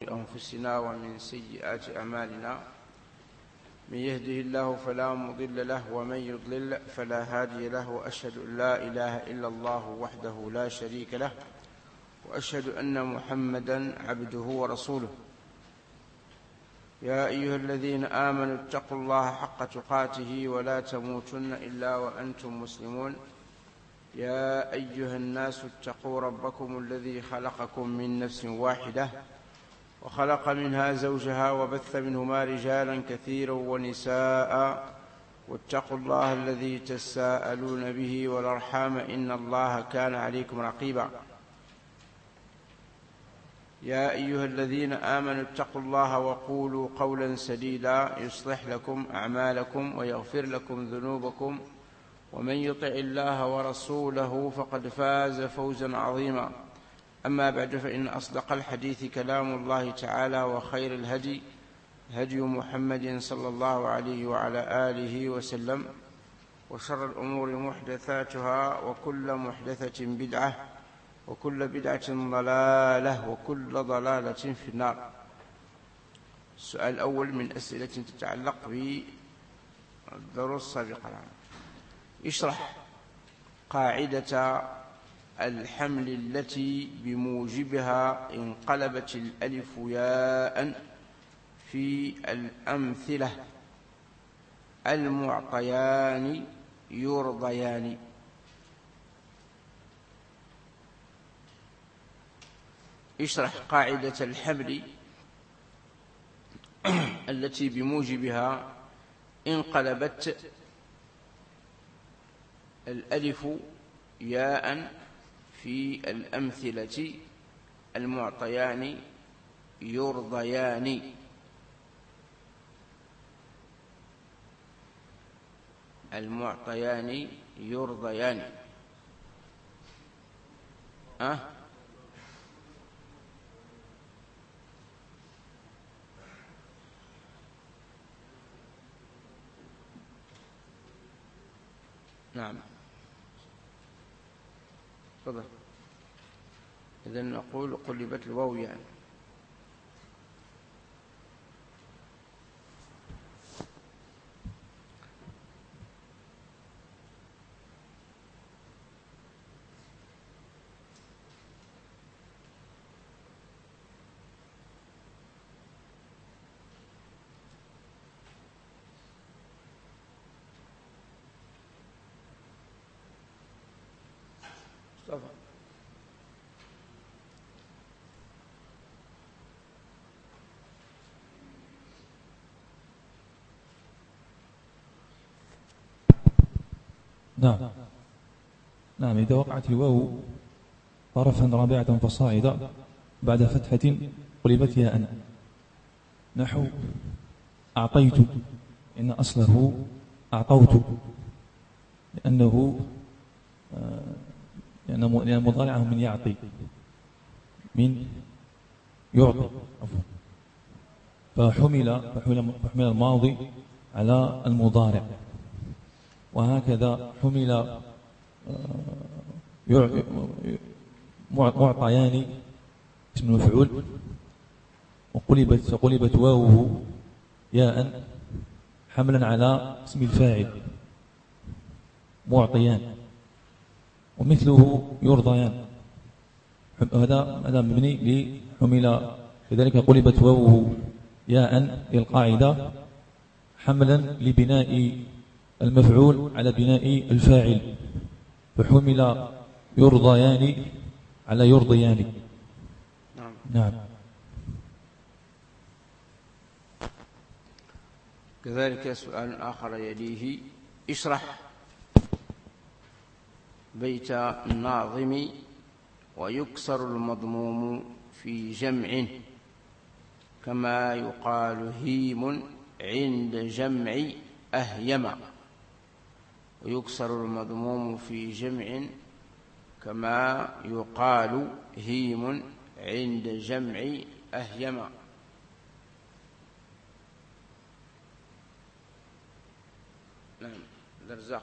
أنفسنا ومن سيئات أعمالنا. من يهده الله فلا مضل له ومن يضلل فلا هادي له، وأشهد أن لا إله إلا الله وحده لا شريك له، وأشهد أن محمدا عبده ورسوله. يا أيها الذين آمنوا اتقوا الله حق تقاته ولا تموتن إلا وأنتم مسلمون. يا أيها الناس اتقوا ربكم الذي خلقكم من نفس واحدة وخلق منها زوجها وبث منهما رجالا كثيرا ونساء، واتقوا الله الذي تساءلون به والأرحام إن الله كان عليكم رقيبا. يا أيها الذين آمنوا اتقوا الله وقولوا قولا سديدا يصلح لكم أعمالكم ويغفر لكم ذنوبكم، ومن يطع الله ورسوله فقد فاز فوزا عظيما. أما بعد، فإن أصدق الحديث كلام الله تعالى، وخير الهدي هدي محمد صلى الله عليه وعلى آله وسلم، وشر الأمور محدثاتها، وكل محدثة بدعة، وكل بدعة ضلالة، وكل ضلالة في النار. السؤال الأول من أسئلة تتعلق بالدروس السابقة. اشرح قاعدة الحمل التي بموجبها انقلبت الألف ياء في الأمثلة المعطيان يرضيان. اشرح قاعدة الحمل التي بموجبها انقلبت الألف ياء في الأمثلة المعطيان يرضيان. المعطيان يرضيان. نعم، تفضل. إذن نقول قلبت الواو يعني. مصطفى. نعم، إذا وقعت الواو طرفا رابعة فصاعدا بعد فتحة قلبت ياء، نحو أعطيت، إن أصله أعطوت، لأنه لأن مضارعه من يعطي، من يعطي، فحمل الماضي على المضارع، وهكذا حمل معطيان اسم المفعول، وقلبت واوه ياء حملا على اسم الفاعل معطيان، ومثله يرضيان. هذا مبني لحمل، لذلك قلبت واوه ياء للقاعدة حملا لبناء المفعول على بناء الفاعل، فحمل يرضيان على يرضيان. نعم. كذلك سؤال آخر يليه: اشرح بيت الناظم ويكسر المضموم في جمع كما يقال هيم عند جمع أهيم. ويكسر المضموم في جمع كما يقال هيم عند جمع أهيم. نعم، الرزاق.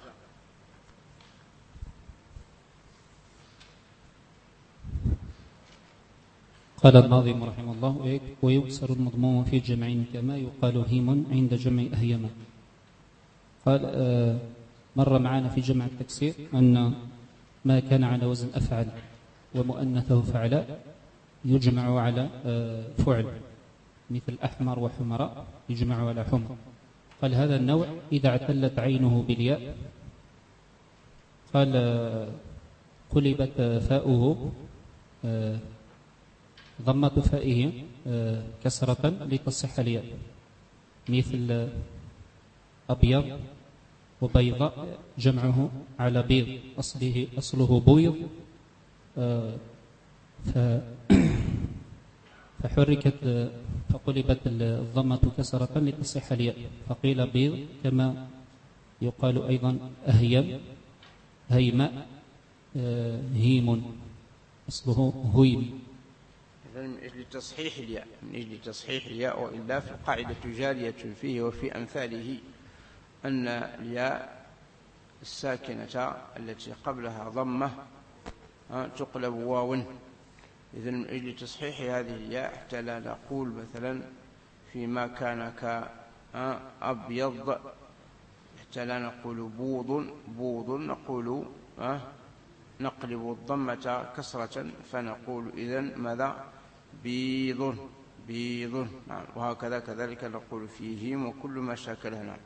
قال الناظم رحمه الله: ويكسر المضموم في جمع كما يقال هيم عند جمع أهيما. قال مر معنا في جمع التكسير أن ما كان على وزن أفعل ومؤنثه فعلاء يجمع على فعل، مثل أحمر وحمراء يجمع على حمر. قال هذا النوع إذا اعتلت عينه بالياء قال قلبت فاؤه ضمة فائه كسرة لتصح الياء، مثل أبيض وبيضاء جمعه على بيض، أصله بيض فحركت فقلبت الضمة كسرة لتصح الياء، فقيل بيض. كما يقال أيضا أهيم، هيماء، هيم، أصله هيم. من أجل تصحيح الياء، من أجل تصحيح الياء، وإلا فالقاعدة جارية فيه وفي أمثاله أن الياء الساكنة التي قبلها ضمة تقلب واو. إذن من أجل تصحيح هذه الياء حتى لا نقول مثلا فيما كان كأبيض، حتى لا نقول بوض نقول نقلب الضمة كسرة فنقول إذن ماذا؟ بيض. نعم. وهكذا كذلك نقول فيهم وكل ما شاكلها. نعم.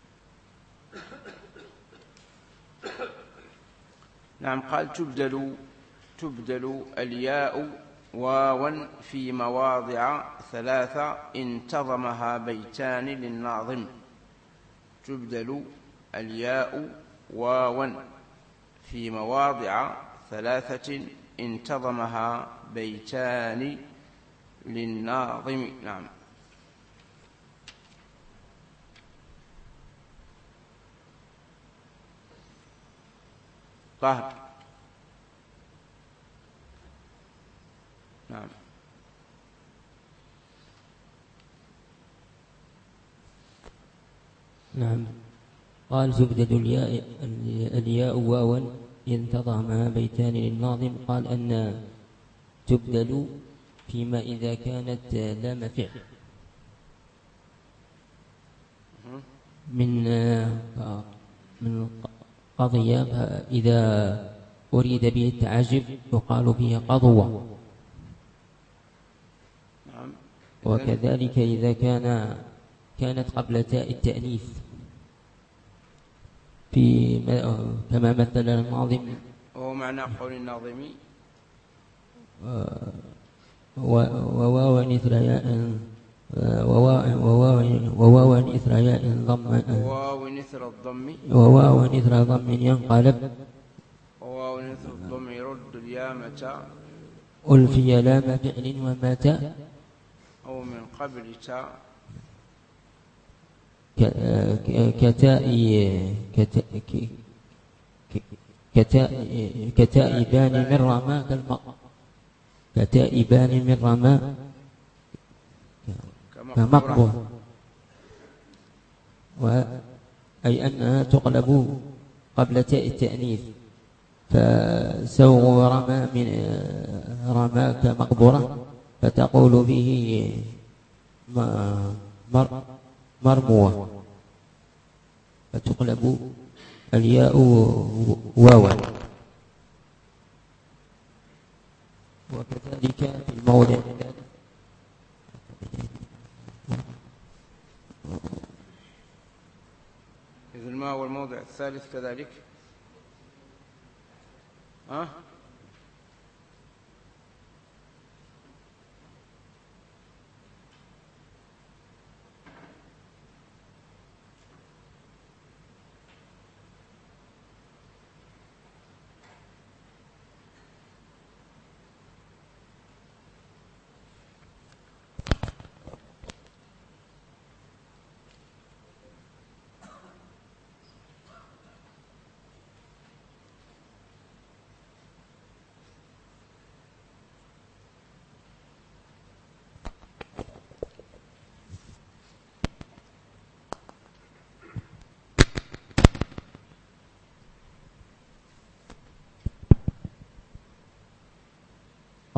نعم. قال تبدل الياء واوا في مواضع 3 انتظمها بيتان للناظم. تبدل الياء واوا في مواضع 3 انتظمها بيتان للناظم. نعم. طاهر. نعم. نعم. قال تبدل الياء واوا انتظمها بيتان للناظم. قال أن تبدل فيما إذا كانت لام فعل من قضية، إذا أريد به التعجب يقال فيه قضوة. وكذلك إذا كانت قبل تاء التأنيث كما مثل الناظم. وهو معنى قول الناظم وواوا إثر ياء ضم، وواو إثر ضم ينقلب، وواو إثر الضم يرد الياء متى ألفي لام فعل ومتى أو من قبل تاء كتائبان من رمى كتائبان من رمى كمقبر، أي أنها تقلب قبل تاء التأنيث. فسوغ رمى من رمى كمقبرة، فتقول به مرموة، فتقلب الياء واوا. وكذلك في الموضع إذن ما هو الموضع الثالث كذلك؟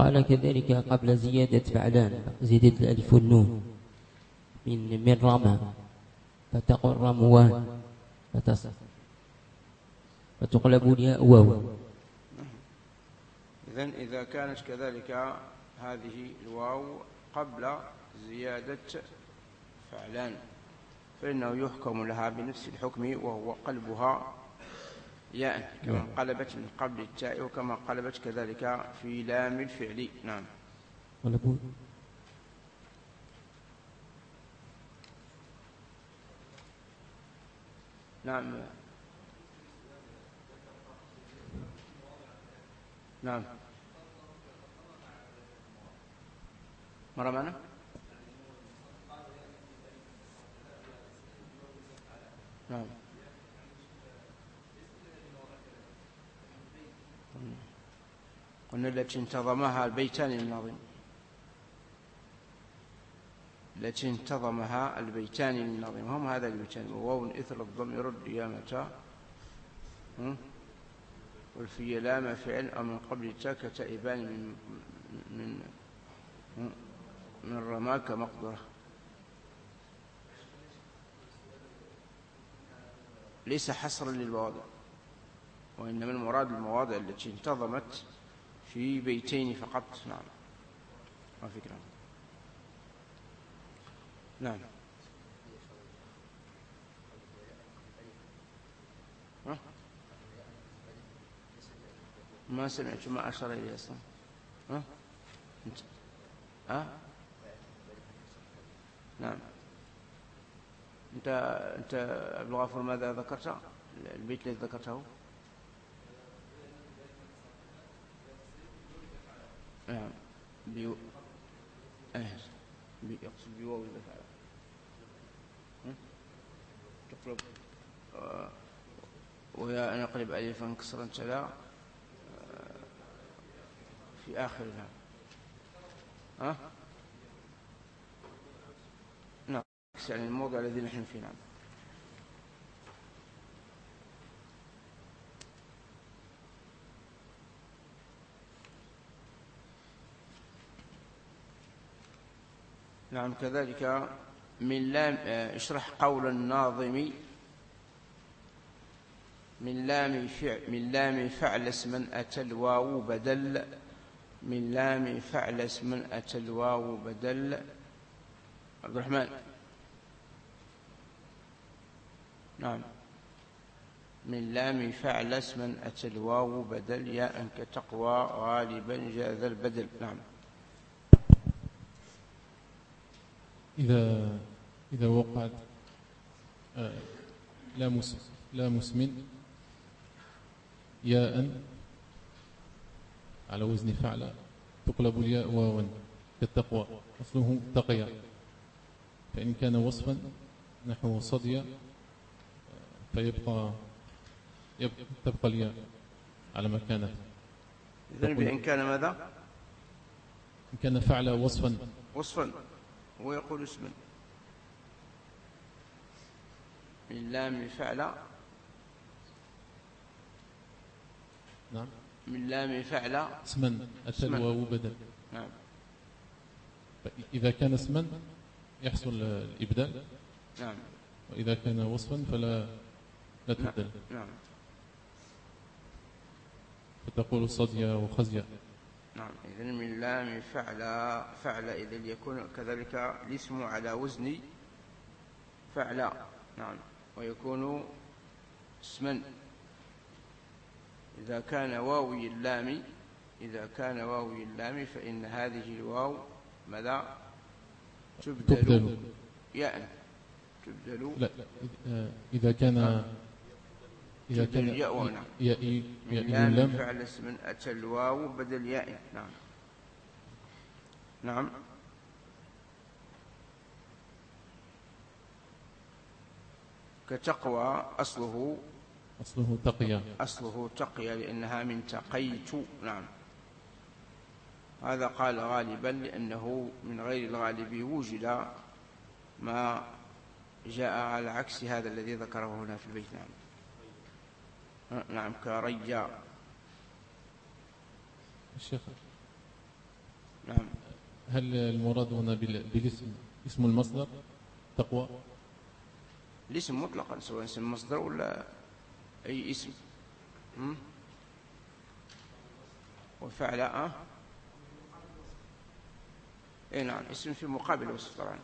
وقال كذلك قبل زيادة فعلان زيادة الألف والنون من رمى فتقول رموان فتقلب الياء واو. إذن إذا كانت كذلك هذه الواو قبل زيادة فعلان فإنه يحكم لها بنفس الحكم وهو قلبها ياء كما انقلبت من قبل التاء وكما قلبت كذلك في لام الفعل. نعم. نعم. نعم. مرة معنا. نعم. قلنا التي انتظمها البيتان الناظم، التي انتظمها البيتان الناظم هم هذا البيتان: وواو إثر الضم يرد يا متى والفي لام فعل أو من قبل تاء كتائبان من رماك مقدرة. ليس حصرا للمواضع، وإنما المراد المواضع التي انتظمت في بيتين فقط. نعم. ما فكرة. نعم. ما سمعت ما أشار إليه أصلا. أنت نعم. أنت عبد الغفور ماذا ذكرت؟ البيت الذي ذكرته. نعم. يقصد بواو الفعل تقلب ويا نقلب ألفا كسرا تلا في آخرها. نعم. يعني الموضع الذي نحن فيه. نعم. نعم. كذلك من لام اشرح قول الناظم من لام فعل اسما أتى الواو بدل من لام فعل اسما أتى الواو بدل. عبد الرحمن. نعم. من لام فعل اسما أتى الواو بدل ياء كتقوى غالبا جاء ذا البدل. نعم. إذا وقعت لام اسم ياء على وزن فعل تقلب الياء واوا كالتقوى أصله تقيا، فإن كان وصفا نحو صديا تبقى الياء على ما كانت. إذن بإن كان ماذا؟ إن كان فعل وصفا ويقول اسما من لام فعل. نعم. من لام فعل اسما أتى الواو بدل. نعم. إذا كان اسما يحصل الإبدال. نعم. وإذا كان وصفا فلا تبدل. نعم. فتقول صديا وخزيا. نعم. إذن من لام فعل إذن يكون كذلك الاسم على وزن فعل. نعم. ويكون اسما إذا كان واوي اللام فإن هذه الواو ماذا تبدل ياء تبدل. لا. إذا كان ياء. نعم. من لام فعل اسم أتى الواو بدل ياء. نعم. نعم. كتقوى أصله تقيا لأنها من تقيت. نعم. هذا قال غالبا لأنه من غير الغالب وجد ما جاء على عكس هذا الذي ذكره هنا في البيت. نعم. نعم. كريا. الشيخ هل المراد هنا بالاسم اسم المصدر تقوى؟ الاسم مطلقا سواء اسم مصدر ولا أي اسم. وفعل اي نعم، اسم في مقابل وصف طبعا.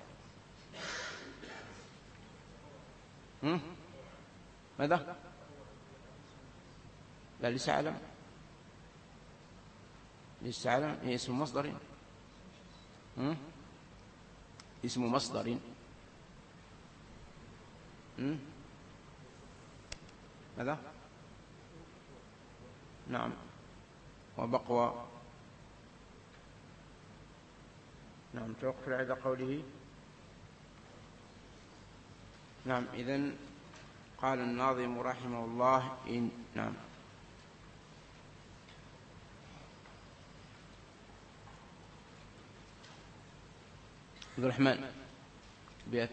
ماذا؟ لا، ليس علم، ليس علم، هي اسم مصدر. اسم مصدر. ماذا؟ نعم، وبقوى. نعم، توقف عند قوله. نعم، إذن قال الناظم رحمه الله نعم. عبد الرحمن بيت.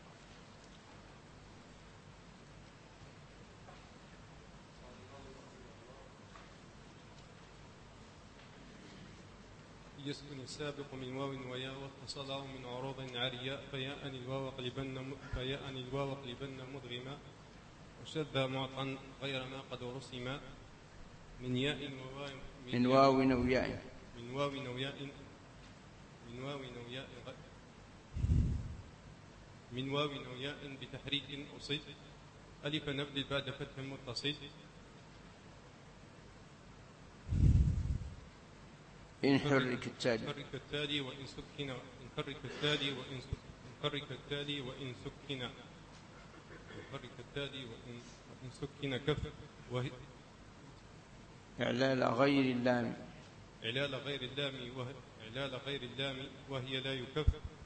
يسكن السابق من واو وياء واتصلا من عروض عارية فياء الواو قلبن مدغما وشذ معطا غير ما قد رسم من ياء من واو وياء من واو وياء بتحريك أصيب ألف نبدل بعد فتح متصل إن حرك التالي وإن سكن كف إعلال غير اللام وهي لا يكف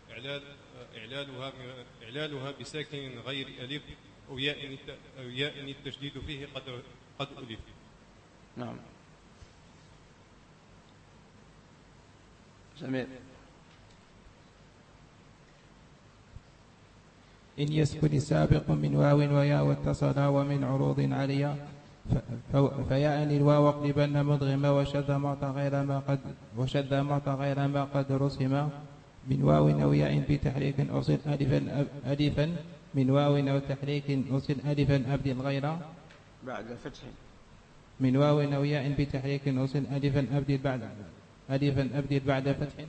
إعلالها بساكن غير ألف أو ياء التشديد فيه قد ألف. نعم. سمير. إن يسكن السابق من واو وياء واتصلا ومن عروض عليا فياء الواو اقلبن مدغما وشذ معطى غير ما قد رسم من واو أو ياء بتحريك أصل ألفا من واو أو تحريك أصل ألفا أبدل غير بعد فتح. من واو أو ياء بتحريك أصل ألفا أبدل بعد فتح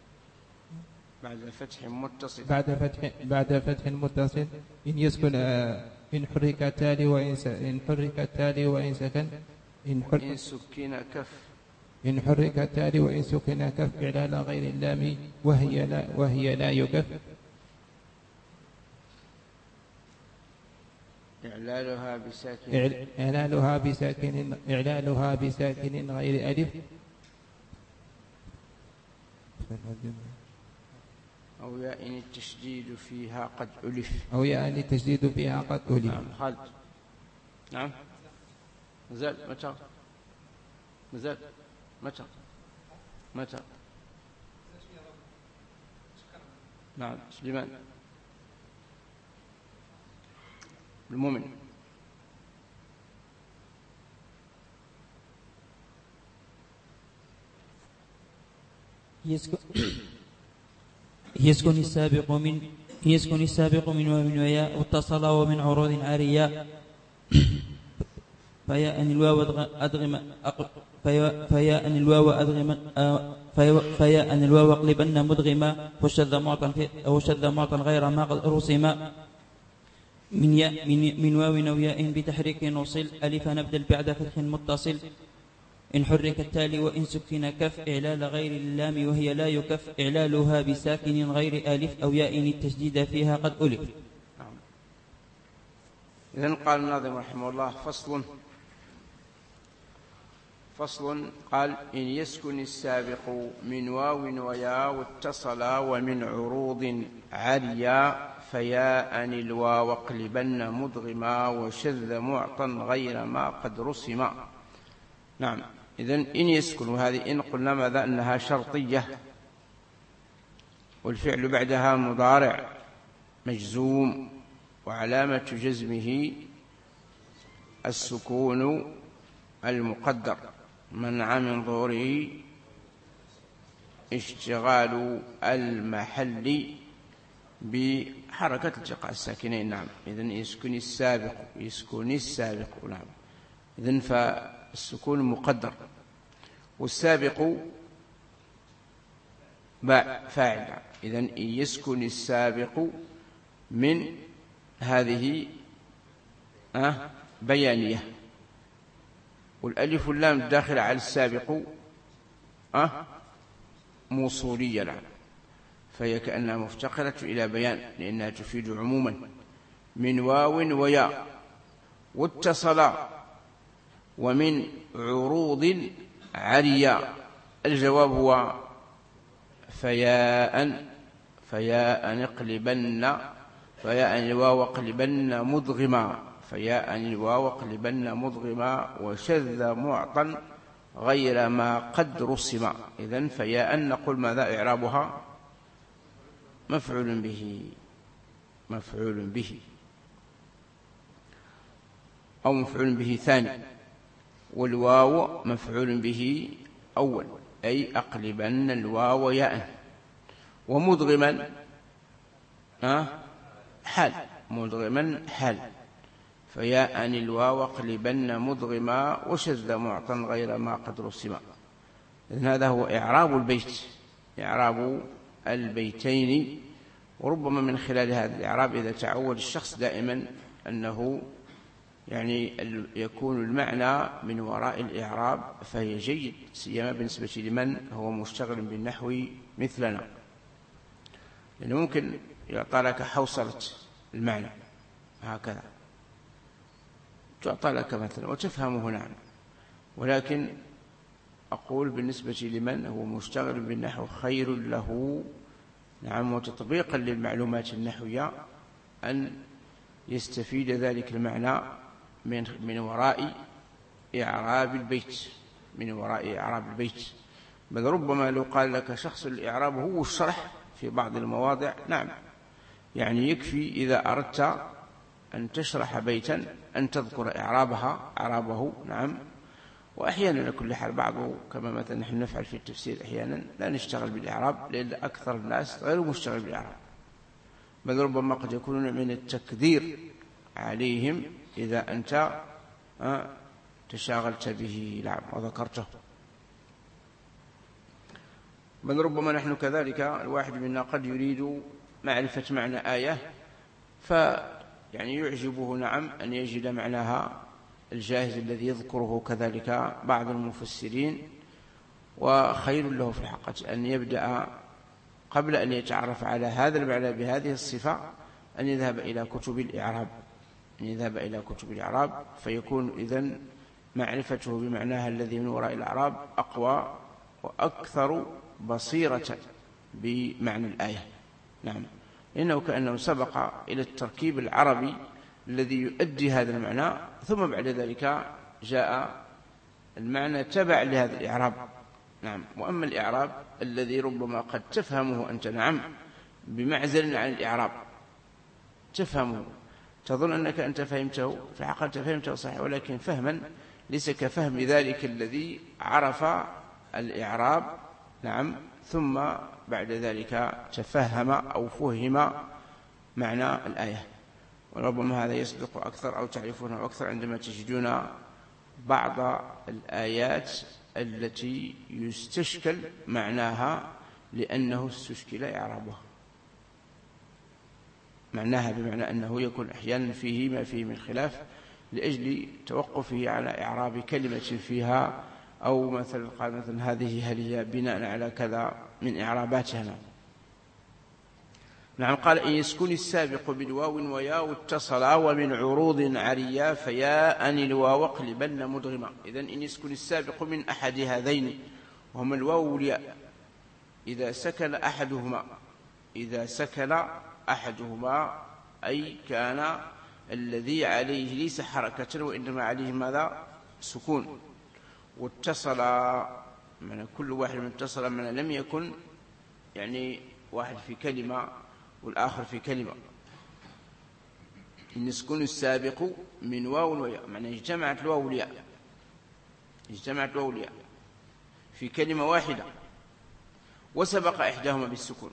بعد فتح متصل. إن يسكن إن حرك التالي وإن سكن إن حرك التالي وإن سكن كف إعلال غير اللام وهي لا يكف إعلالها بساكن غير ألف أو ياء التشديد فيها قد ألف. نعم. خالد. نعم. مازال متى نعم. سليمان المؤمن. يسكن السابق من واو وياء واتصلا ومن عروض عارية فياء الواو اقلبن مدغما وشذ معطا غير ما قد رسم من واو وياء بتحريك نوصل ألف نبدل بعد فتح متصل. إن حرك التالي وإن سكن كف إعلال غير اللام وهي لا يكف إعلالها بساكن غير ألف أو ياء التشديد فيها قد ألف. إذن قال الناظم رحمه الله فصل قال إن يسكن السابق من واو وياء واتصلا ومن عروض عالية فياء الواو اقلبن مدغما وشذ معطا غير ما قد رسم. نعم. إذن إن يسكن، وهذه إن قلنا ماذا أنها شرطية والفعل بعدها مضارع مجزوم وعلامة جزمه السكون المقدر منع من ظهوره اشتغال المحل بحركة التقاء الساكنين. نعم. إذن يسكن السابق. نعم. إذن فالسكون مقدر، والسابق فاعل. إذن يسكن السابق من هذه بيانية، والألف واللام الداخل على السابق موصولية. نعم. فهي كأنها مفتقرة إلى بيان، لأنها تفيد عموما. من واو وياء واتصلا ومن عروض عريا. الجواب هو فياء اقلبن، فياء الواو اقلبن مدغما، فياء الواو اقلبن مدغما، وشذ معطا غير ما قد رسم. إذن فياء نقول ماذا إعرابها؟ مفعول به أو مفعول به ثاني، والواو مفعول به أول، أي أقلبن الواو ياء. ومدغما حال، فياء الواو اقلبن مدغما، وشذ معطا غير ما قد رسم. إذن هذا هو إعراب البيت، إعراب البيتين. وربما من خلال هذا الإعراب إذا تعود الشخص دائما أنه يكون المعنى من وراء الإعراب، فهي جيد، سيما بالنسبة لمن هو مشتغل بالنحو مثلنا، لأنه ممكن يعطى لك حوصلة المعنى هكذا، تعطى لك مثلا وتفهمه. نعم. ولكن أقول بالنسبة لمن هو مشتغل بالنحو خير له، نعم، وتطبيقا للمعلومات النحوية، أن يستفيد ذلك المعنى من وراء إعراب البيت، بل ربما لو قال لك شخص الإعراب هو الشرح في بعض المواضع، نعم، يكفي إذا أردت أن تشرح بيتا أن تذكر إعرابه. نعم. وأحيانا لكل حال بعضه، كما مثلا نحن نفعل في التفسير أحيانا لا نشتغل بالإعراب، لأن أكثر الناس غير مشتغل بالإعراب، بل ربما قد يكونون من التكدير عليهم إذا أنت تشاغلت به. نعم. وذكرته. بل ربما نحن كذلك، الواحد منا قد يريد معرفة معنى آية، يعجبه، نعم، أن يجد معناها الجاهز الذي يذكره كذلك بعض المفسرين، وخير له في الحقيقة أن يبدأ قبل أن يتعرف على هذا المعنى بهذه الصفة أن يذهب إلى كتب الإعراب، فيكون إذن معرفته بمعناها الذي من وراء الإعراب أقوى وأكثر بصيرة بمعنى الآية. نعم. لأنه كأنه سبق إلى التركيب العربي الذي يؤدي هذا المعنى، ثم بعد ذلك جاء المعنى تبع لهذا الإعراب. نعم. وأما الإعراب الذي ربما قد تفهمه أنت، نعم، بمعزل عن الإعراب، تفهمه تظن أنك أنت فهمته، في الحقيقة أنت فهمته صحيح، ولكن فهما ليس كفهم ذلك الذي عرف الإعراب. نعم. ثم بعد ذلك تفهم أو فهم معنى الآية. وربما هذا يسبق أكثر أو تعرفونه أكثر عندما تجدون بعض الآيات التي يستشكل معناها لأنه استشكل إعرابها، معناها بمعنى أنه يكون أحيانا فيه ما فيه من خلاف لأجل توقفه على إعراب كلمة فيها، أو مثلا قال مثلا هذه هل هي بناء على كذا من إعراباتها. نعم. قال إن يسكن السابق بالواو وياء اتصلا ومن عروض عريا فياء الواو اقلبن مدغما. إذن إن يسكن السابق من أحد هذين وهما الواو والياء، إذا سكن أحدهما أي كان الذي عليه ليس حركة وإنما عليه ماذا؟ سكون. واتصل، من كل واحد من اتصل من لم يكن واحد في كلمة والآخر في كلمة. إن يسكن السابق من واو وياء، معنى اجتمعت الواو والياء في كلمة واحدة، وسبق إحداهما بالسكون،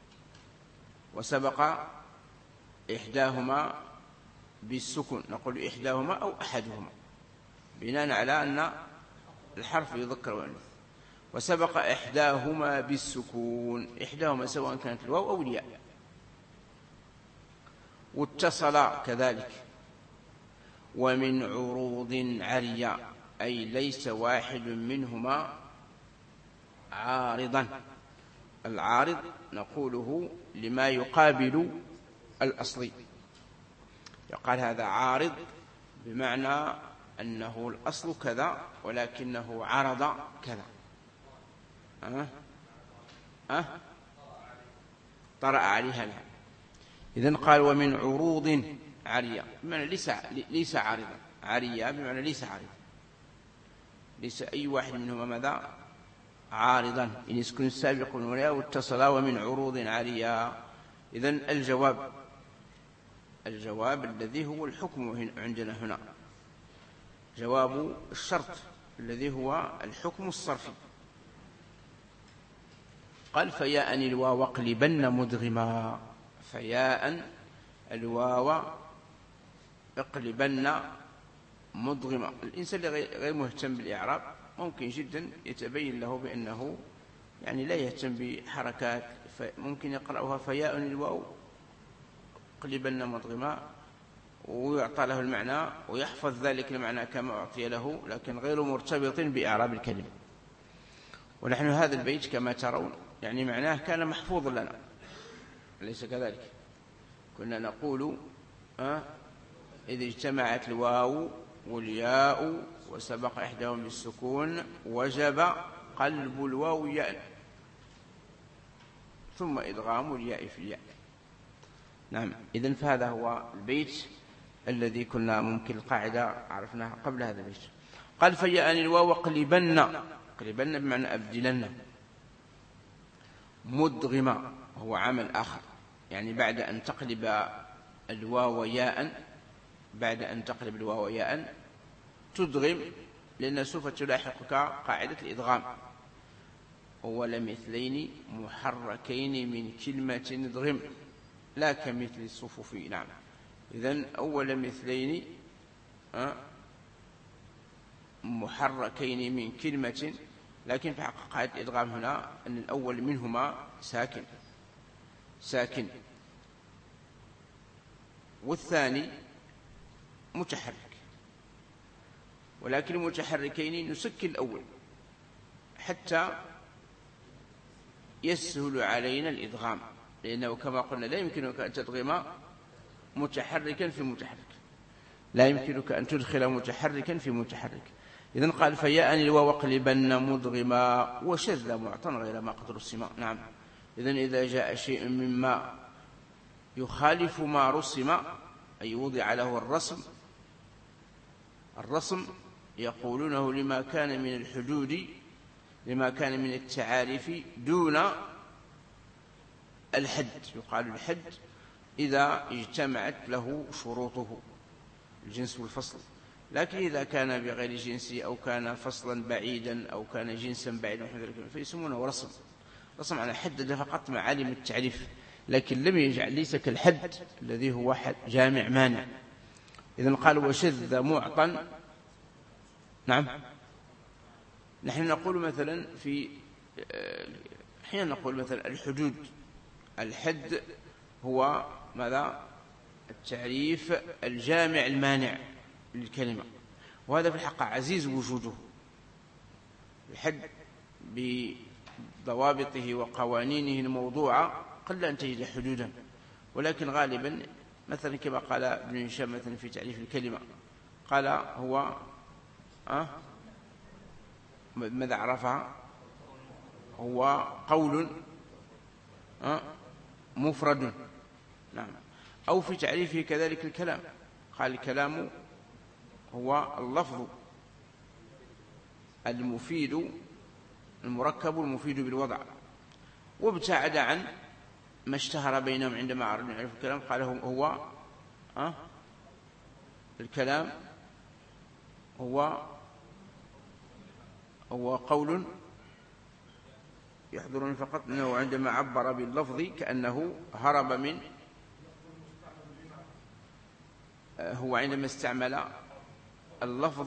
وسبق إحداهما بالسكون، نقول إحداهما أو أحدهما بناء على أن الحرف يذكر ويؤنث. وسبق إحداهما بالسكون، إحداهما سواء كانت الواو أو الياء. واتصل كذلك. ومن عروض عريا، أي ليس واحد منهما عارضا. العارض نقوله لما يقابل الأصلي، يقال هذا عارض بمعنى أنه الأصل كذا ولكنه عرض كذا. طرأ عليها لها. إذن قال ومن عروض عريا بمعنى ليس عارضا، عريا بمعنى ليس عارضا، ليس أي واحد منهما ماذا عارضا، إن يسكن السابق والياء واتصل. ومن عروض عريا. إذن الجواب الذي هو الحكم عندنا هنا، جواب الشرط الذي هو الحكم الصرفي. قال فياء الواو اقلبن مدغما، فياء الواو اقلبن مدغما. الإنسان اللي غير مهتم بالإعراب ممكن جدا يتبين له بأنه يعني لا يهتم بحركات، ممكن يقرأها فياء الواو اقلبن مدغما ويعطى له المعنى ويحفظ ذلك المعنى كما أعطي له، لكن غير مرتبط بإعراب الكلمة. ونحن هذا البيت كما ترون يعني معناه كان محفوظ لنا، أليس كذلك؟ كنا نقول إذا اجتمعت الواو والياء وسبق إحداهما بالسكون وجب قلب الواو ياء ثم إدغام الياء في الياء. نعم. إذن فهذا هو البيت الذي كنا ممكن القاعدة عرفناها قبل هذا البيت. قال فياء الواو اقلبن، اقلبن بمعنى أبدلن. مدغما هو عمل آخر، يعني بعد أن تقلب الواو ياء، بعد أن تقلب الواو ياء تدغم، لأن سوف تلاحقك قاعدة الإدغام. أول مثلين محركين من كلمة ادغم لا كمثل الصفوف. نعم. إذن أول مثلين محركين من كلمة، لكن في حق قاعدة الإدغام هنا أن الأول منهما ساكن والثاني متحرك، ولكن المتحركين نسكن الأول حتى يسهل علينا الإدغام، لأنه كما قلنا لا يمكنك أن تدغم متحركا في متحرك، لا يمكنك أن تدخل متحركا في متحرك. إذن قال فياء الواو اقلبن مدغما وشذ معطى غير ما قد رسم. نعم. إذن إذا جاء شيء مما يخالف ما رسم أي وضع له الرسم يقولونه لما كان من الحدود، لما كان من التعاريف دون الحد. يقال الحد إذا اجتمعت له شروطه الجنس والفصل، لكن إذا كان بغير جنسي أو كان فصلا بعيدا أو كان جنسا بعيدا فيسمونه رسم على حدد فقط معالم التعريف، لكن لم يجعل ليس كالحد الذي هو حد جامع مانع. إذن قال وشذ معطى. نعم. نحن نقول مثلا حين نقول مثلا الحدود، الحد هو ماذا؟ التعريف الجامع المانع للكلمة، وهذا في الحق عزيز وجوده. الحد بضوابطه وقوانينه الموضوعة قل أن تجد حدودا، ولكن غالبا مثلا كما قال ابن هشام مثلا في تعريف الكلمة قال هو ماذا عرفها؟ هو قول مفرد. نعم. أو في تعريفه كذلك الكلام قال الكلام هو اللفظ المفيد المركب المفيد بالوضع، وابتعد عن ما اشتهر بينهم عندما عرفنا الكلام قال هو الكلام هو قول يحضرني فقط أنه عندما عبر باللفظ كأنه هرب من، هو عندما استعمل اللفظ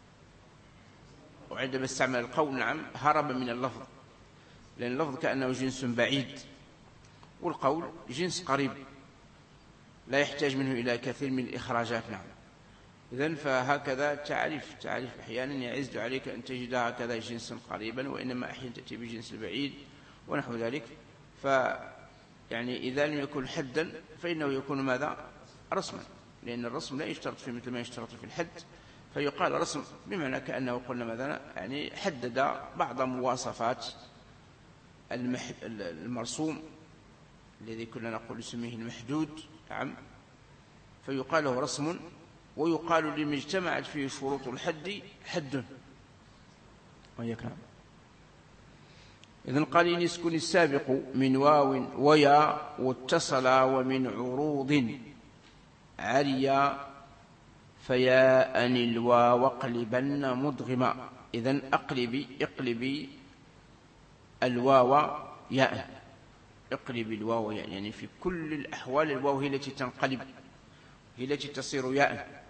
وعندما استعمل القول نعم هرب من اللفظ، لأن اللفظ كأنه جنس بعيد والقول جنس قريب لا يحتاج منه إلى كثير من الإخراجات. نعم. إذن فهكذا تعريف أحيانا يعز عليك أن تجد هكذا جنسا قريبا، وإنما أحيانا تأتي بجنس البعيد ونحو ذلك. يعني إذا لم يكن حدا فإنه يكون ماذا؟ رسما، لأن الرسم لا يشترط في مثل ما يشترط في الحد، فيقال رسم بمعنى كأنه قلنا مثلا يعني حدد بعض مواصفات المرسوم الذي كنا نقول نسميه المحدود. نعم. فيقال له رسم، ويقال لما اجتمعت فيه شروط الحد حد. وياك. نعم. إذن قال إن يسكن السابق من واو ويا واتصل ومن عروض عريا فياء الواو اقلبن مدغما. إذن اقلبي الواو ياء، اقلب الواو ياء، يعني في كل الأحوال الواو هي التي تنقلب، هي التي تصير ياء.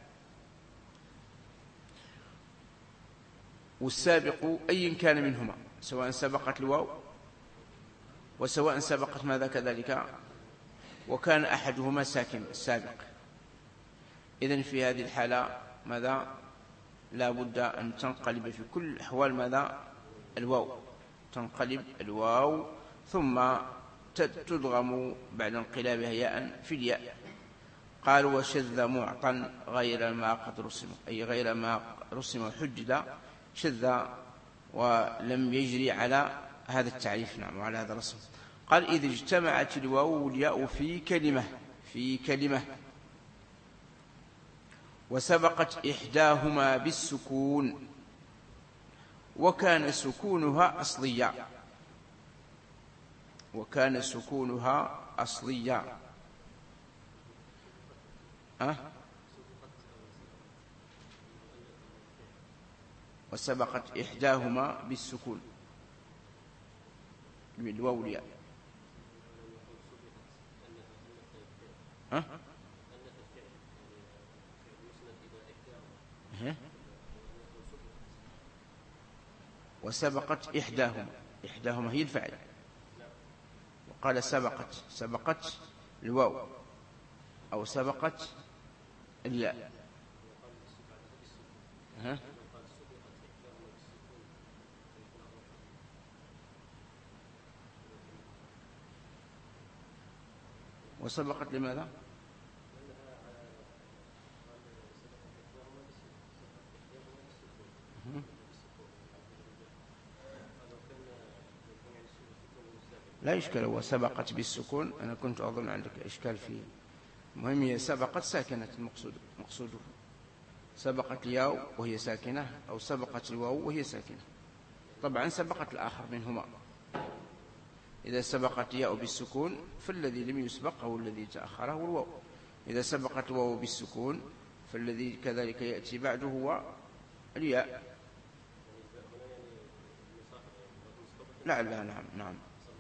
والسابق أي كان منهما، سواء سبقت الواو وسواء سبقت ماذا كذلك، وكان أحدهما ساكن السابق. إذن في هذه الحالة ماذا؟ لا بد أن تنقلب في كل الأحوال ماذا؟ الواو، تنقلب الواو ثم تدغم بعد انقلابها ياء في الياء. قال وشذ معطا غير ما قد رسم، أي غير ما رسم وحدد، شذ ولم يجري على هذا التعريف. نعم. وعلى هذا الرسم. قال إذا اجتمعت الواو والياء في كلمة وسبقت إحداهما بالسكون وكان سكونها أصليا. وسبقت إحداهما بالسكون بالواو والياء. وسبقت إحداهما هي الفاعل، وقال سبقت الواو أو سبقت الياء. وسبقت لماذا؟ لا إشكال، وسبقت بالسكون أنا كنت أظن عندك إشكال فيه. المهم هي سبقت ساكنة، مقصوده سبقت الياء وهي ساكنة أو سبقت الواو وهي ساكنة. طبعا سبقت الآخر منهما. إذا سبقت الياء بالسكون فالذي لم يسبق هو الذي تأخره الواو. إذا سبقت الواو بالسكون فالذي كذلك يأتي بعده هو الياء. لا نعم.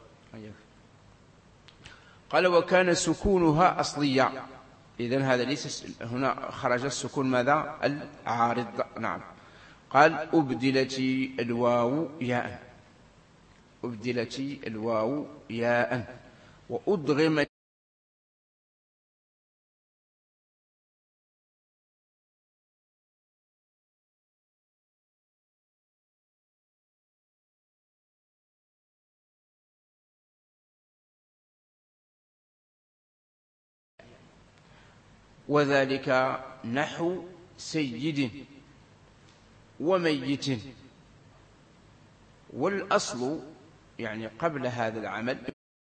قال وكان سكونها أصليا. إذن هذا ليس هنا خرج السكون ماذا؟ العارض. نعم. قال أبدلت الواو ياء وأدغمت وذلك نحو سيد وميت. والأصل يعني قبل هذا العمل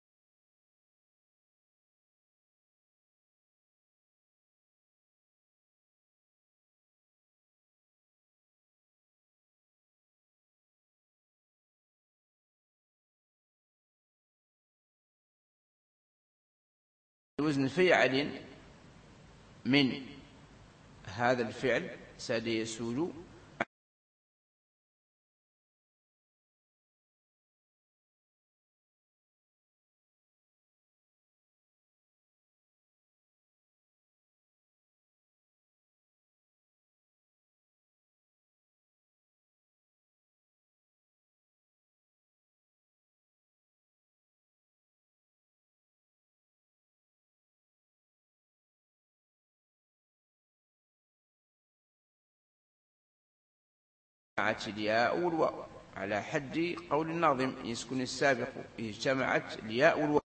وزن فعل من هذا الفعل ساد يسود اجتمعت الياء والواو على حد قول الناظم يسكن السابق اجتمعت الياء والواو.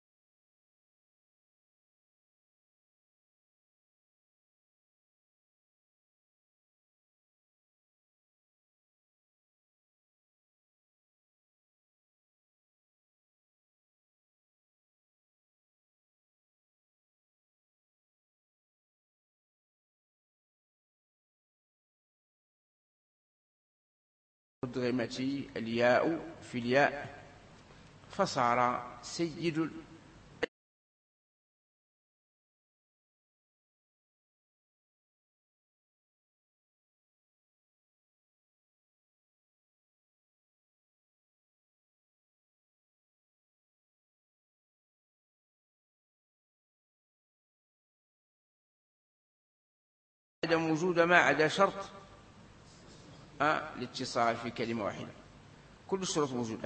أدغمت الياء في الياء فصار سيد عدم وجود ما عدا شرط الاتصال في كلمة واحدة، كل الشروط موجودة.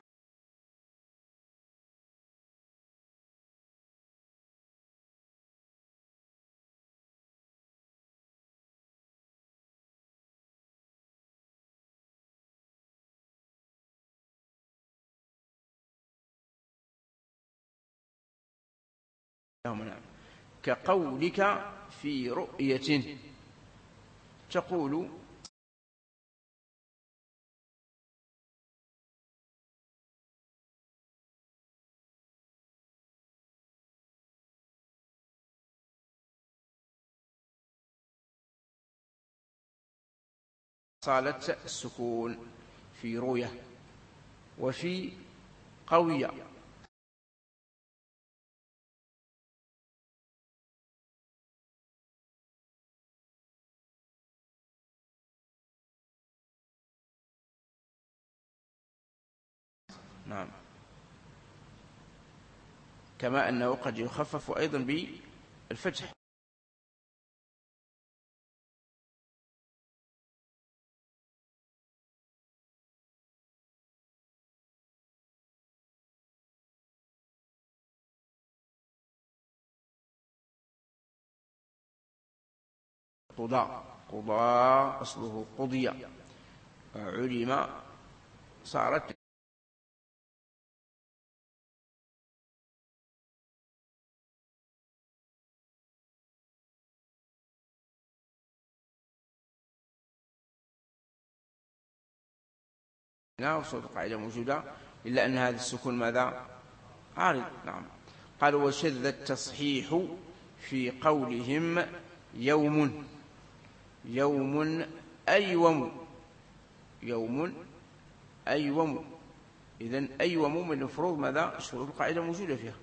كقولك في رؤية تقول صالة السكون في رؤية وفي قوية نعم، كما أنه قد يخفف أيضا بالفتح. قضاء أصله قضي، علم صارت وصوت القاعدة موجودة، إلا أن هذا السكون ماذا؟ عارض. نعم. قال وشذ التصحيح في قولهم يوم، يوم أيوم، يوم أيوم. إذن أيوم من المفروض ماذا؟ شروط القاعدة موجودة فيها،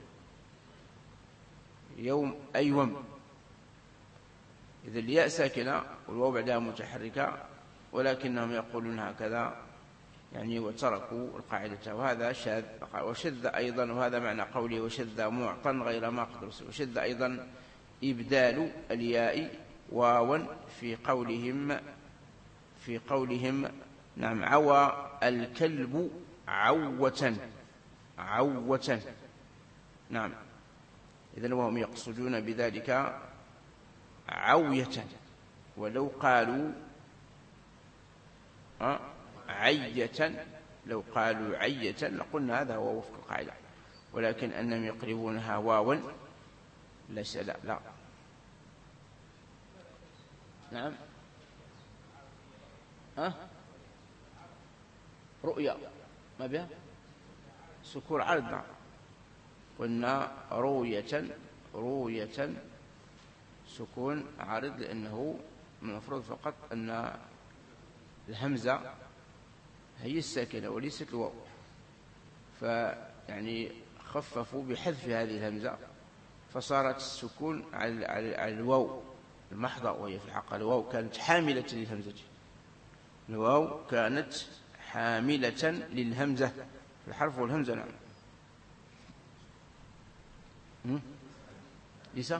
يوم أيوم. إذن الياء ساكنة والواو بعدها متحركة، ولكنهم يقولون هكذا يعني وتركوا القاعدة، وهذا شاذ. وشذ أيضا، وهذا معنى قوله وشذ معطا غير ما قدر. وشذ أيضا إبدال الياء واوا في قولهم نعم عوى الكلب عوة، عوة. نعم. إذن وهم يقصدون بذلك عوية، ولو قالوا عية، لو قالوا عية لقلنا هذا هو وفق القاعدة، ولكن أنهم يقلبونها واوا ليس لا. نعم. رؤيا ما بها سكون عرض. نعم. قلنا روية سكون عارض، لأنه من المفروض فقط أن الهمزة هي الساكنة وليست الواو، فيعني خففوا بحذف هذه الهمزة فصارت السكون على الواو المحضة، وهي في الحقيقة الواو كانت حاملة للهمزة، الواو كانت حاملة للهمزة، الحرف والهمزة. نعم. ليس.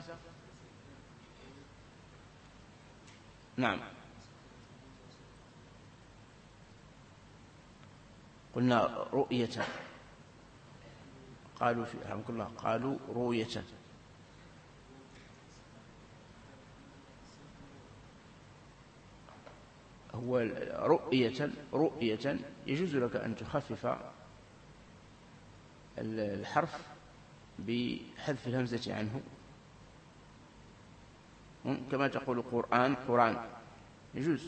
نعم. قلنا رؤية، قالوا في رحمك الله قالوا رؤية. هو رؤية يجوز لك أن تخفف الحرف بحذف الهمزة عنه، كما تقول قرآن يجوز.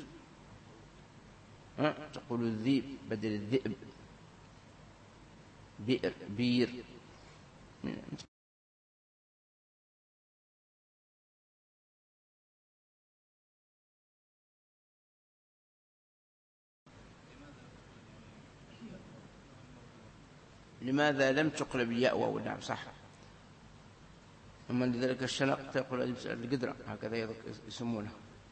تقول الذيب بدل الذئب، بئر بير. لماذا لم تقلب الياء واو؟ نعم صح. أما لذلك الشنق تقول القدرة، هكذا يسمونه.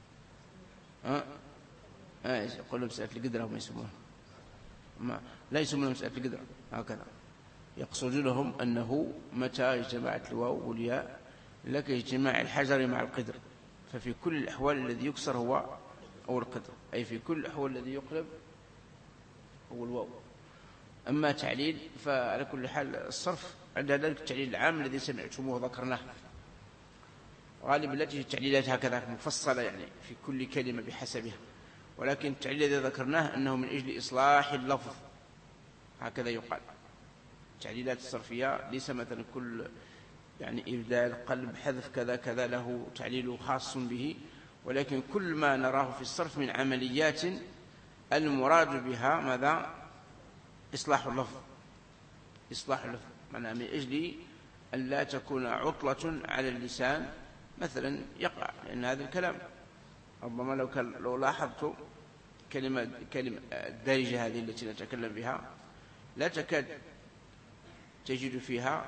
يقولون مسألة القدرة هم يسمونه، لا يسمونه مسألة القدرة، هكذا يقصد لهم أنه متى اجتمعت الواو والياء لك اجتماع الحجر مع القدر، ففي كل الأحوال الذي يكسر هو أو القدر، أي في كل الأحوال الذي يقلب هو الواو. أما تعليل فعلى كل حال الصرف عند ذلك التعليل العام الذي سمعتموه ذكرناه، غالبا التي التعليلات هكذا مفصلة يعني في كل كلمة بحسبها، ولكن التعليل الذي ذكرناه أنه من أجل إصلاح اللفظ، هكذا يقال. التعليلات الصرفية ليس مثلا كل يعني إبدال قلب حذف كذا كذا له تعليل خاص به، ولكن كل ما نراه في الصرف من عمليات المراد بها ماذا؟ إصلاح اللفظ. إصلاح اللفظ معناه من أجل أن لا تكون عطلة على اللسان مثلا يقع، لأن هذا الكلام ربما لو لاحظت كلمة الدارجة هذه التي نتكلم بها لا تكاد تجد فيها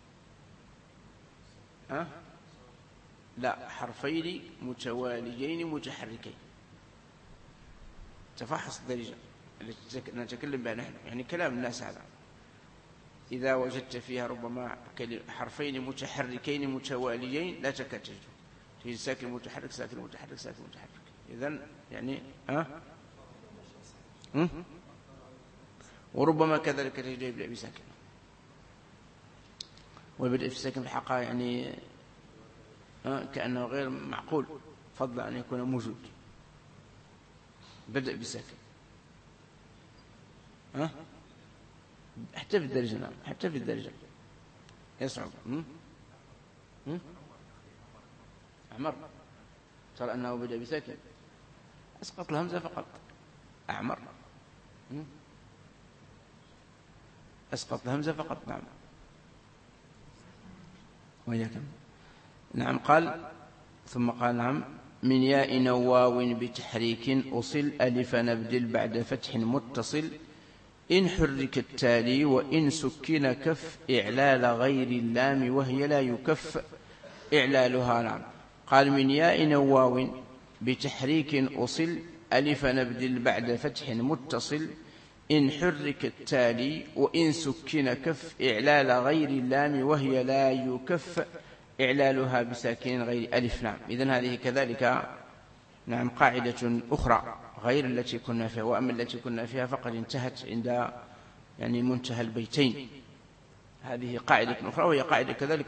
لا حرفين متواليين متحركين. تفحص الدارجة التي نتكلم بها نحن، يعني كلام الناس هذا، إذا وجدت فيها ربما حرفين متحركين متواليين لا تكاد تجد ساكن متحرك ساكن متحرك ساكن متحرك. إذن يعني وربما كذلك تجد يبدأ بساكن، والبدء في الساكن في الحقيقة يعني كأنه غير معقول، فضل أن يكون موجود. بدأ بساكن حتى في الدرجة، نعم حتى في الدرجة يصعب. أعمر ترى أنه بدأ بساكن، أسقط الهمزة فقط. أعمر أسقط الهمزة فقط. نعم وياكم. نعم قال ثم قال نعم من ياء واو بتحريك أصل ألف نبدل بعد فتح متصل إن حرك التالي وإن سكن كف إعلال غير اللام وهي لا يكف إعلالها. نعم قال من ياء واو بتحريك أصل ألف نبدل بعد فتح متصل إن حرك التالي وإن سكن كف إعلال غير اللام وهي لا يكف إعلالها بساكن غير ألف. نعم إذن هذه كذلك نعم قاعدة أخرى غير التي كنا فيها، وأما التي كنا فيها فقد انتهت عند يعني منتهى البيتين. هذه قاعدة أخرى وهي قاعدة كذلك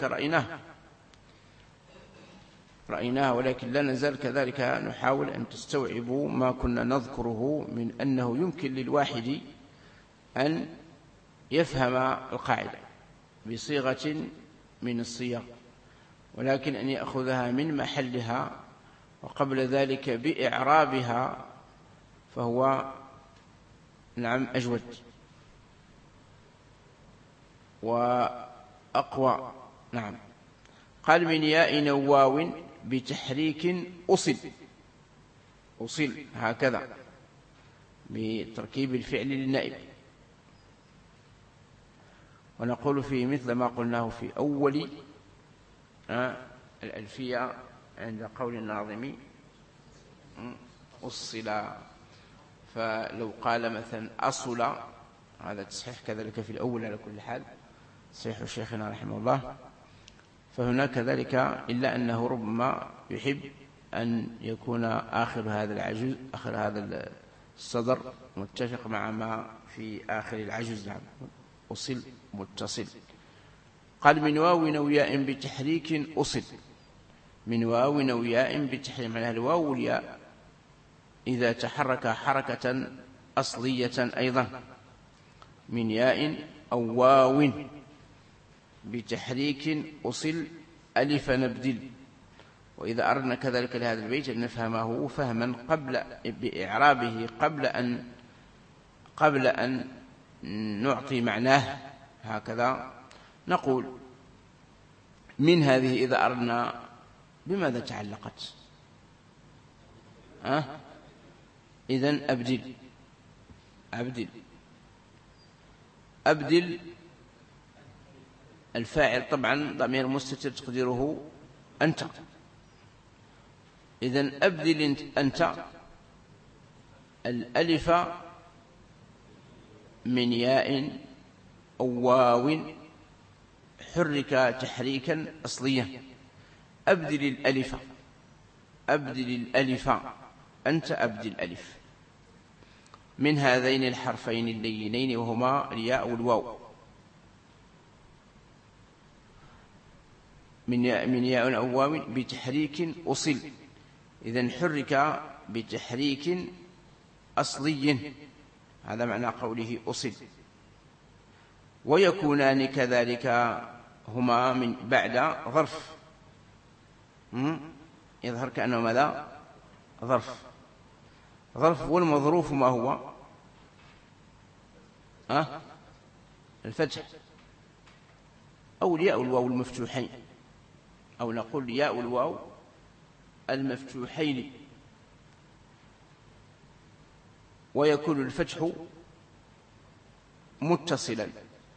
رأيناها، ولكن لا نزال كذلك نحاول أن تستوعبوا ما كنا نذكره من أنه يمكن للواحد أن يفهم القاعدة بصيغة من الصيغ، ولكن أن يأخذها من محلها وقبل ذلك بإعرابها فهو نعم أجود وأقوى. نعم قال من ياء واو بتحريك أصل هكذا بتركيب الفعل للنائب، ونقول فيه مثل ما قلناه في أول الألفية عند قول الناظم أصل. فلو قال مثلا أصل هذا تصحيح كذلك في الأول على كل حال صحيح شيخنا رحمه الله، فهناك ذلك إلا أنه ربما يحب أن يكون آخر هذا الصدر متفق مع ما في آخر العجز. نعم أصل متصل. قال من واو أو ياء بتحريك أصل، من واو أو ياء بتحريك، معناها الواو والياء إذا تحرك حركة أصلية أيضا من ياء أو واو بتحريك أصل ألف نبدل. وإذا أردنا كذلك لهذا البيت أن نفهمه فهما بإعرابه قبل أن نعطي معناه، هكذا نقول من هذه إذا أردنا بماذا تعلقت؟ إذن أبدل الفاعل طبعا ضمير مستتر تقديره أنت. إذن أبدل أنت الألف من ياء أو واو حرك تحريكا أصليا. أبدل الألف أنت أبدل الألف من هذين الحرفين اللينين وهما الياء والواو. من ياء أو واو بتحريك أصل، إذن حرك بتحريك أصلي، هذا معنى قوله أصل. ويكونان كذلك هما من بعد ظرف، يظهر كأنه ماذا؟ ظرف. والمظروف ما هو؟ الفتح أو الياء والواو المفتوحين، أو نقول ياء والواو المفتوحين. ويكون الفتح متصلا.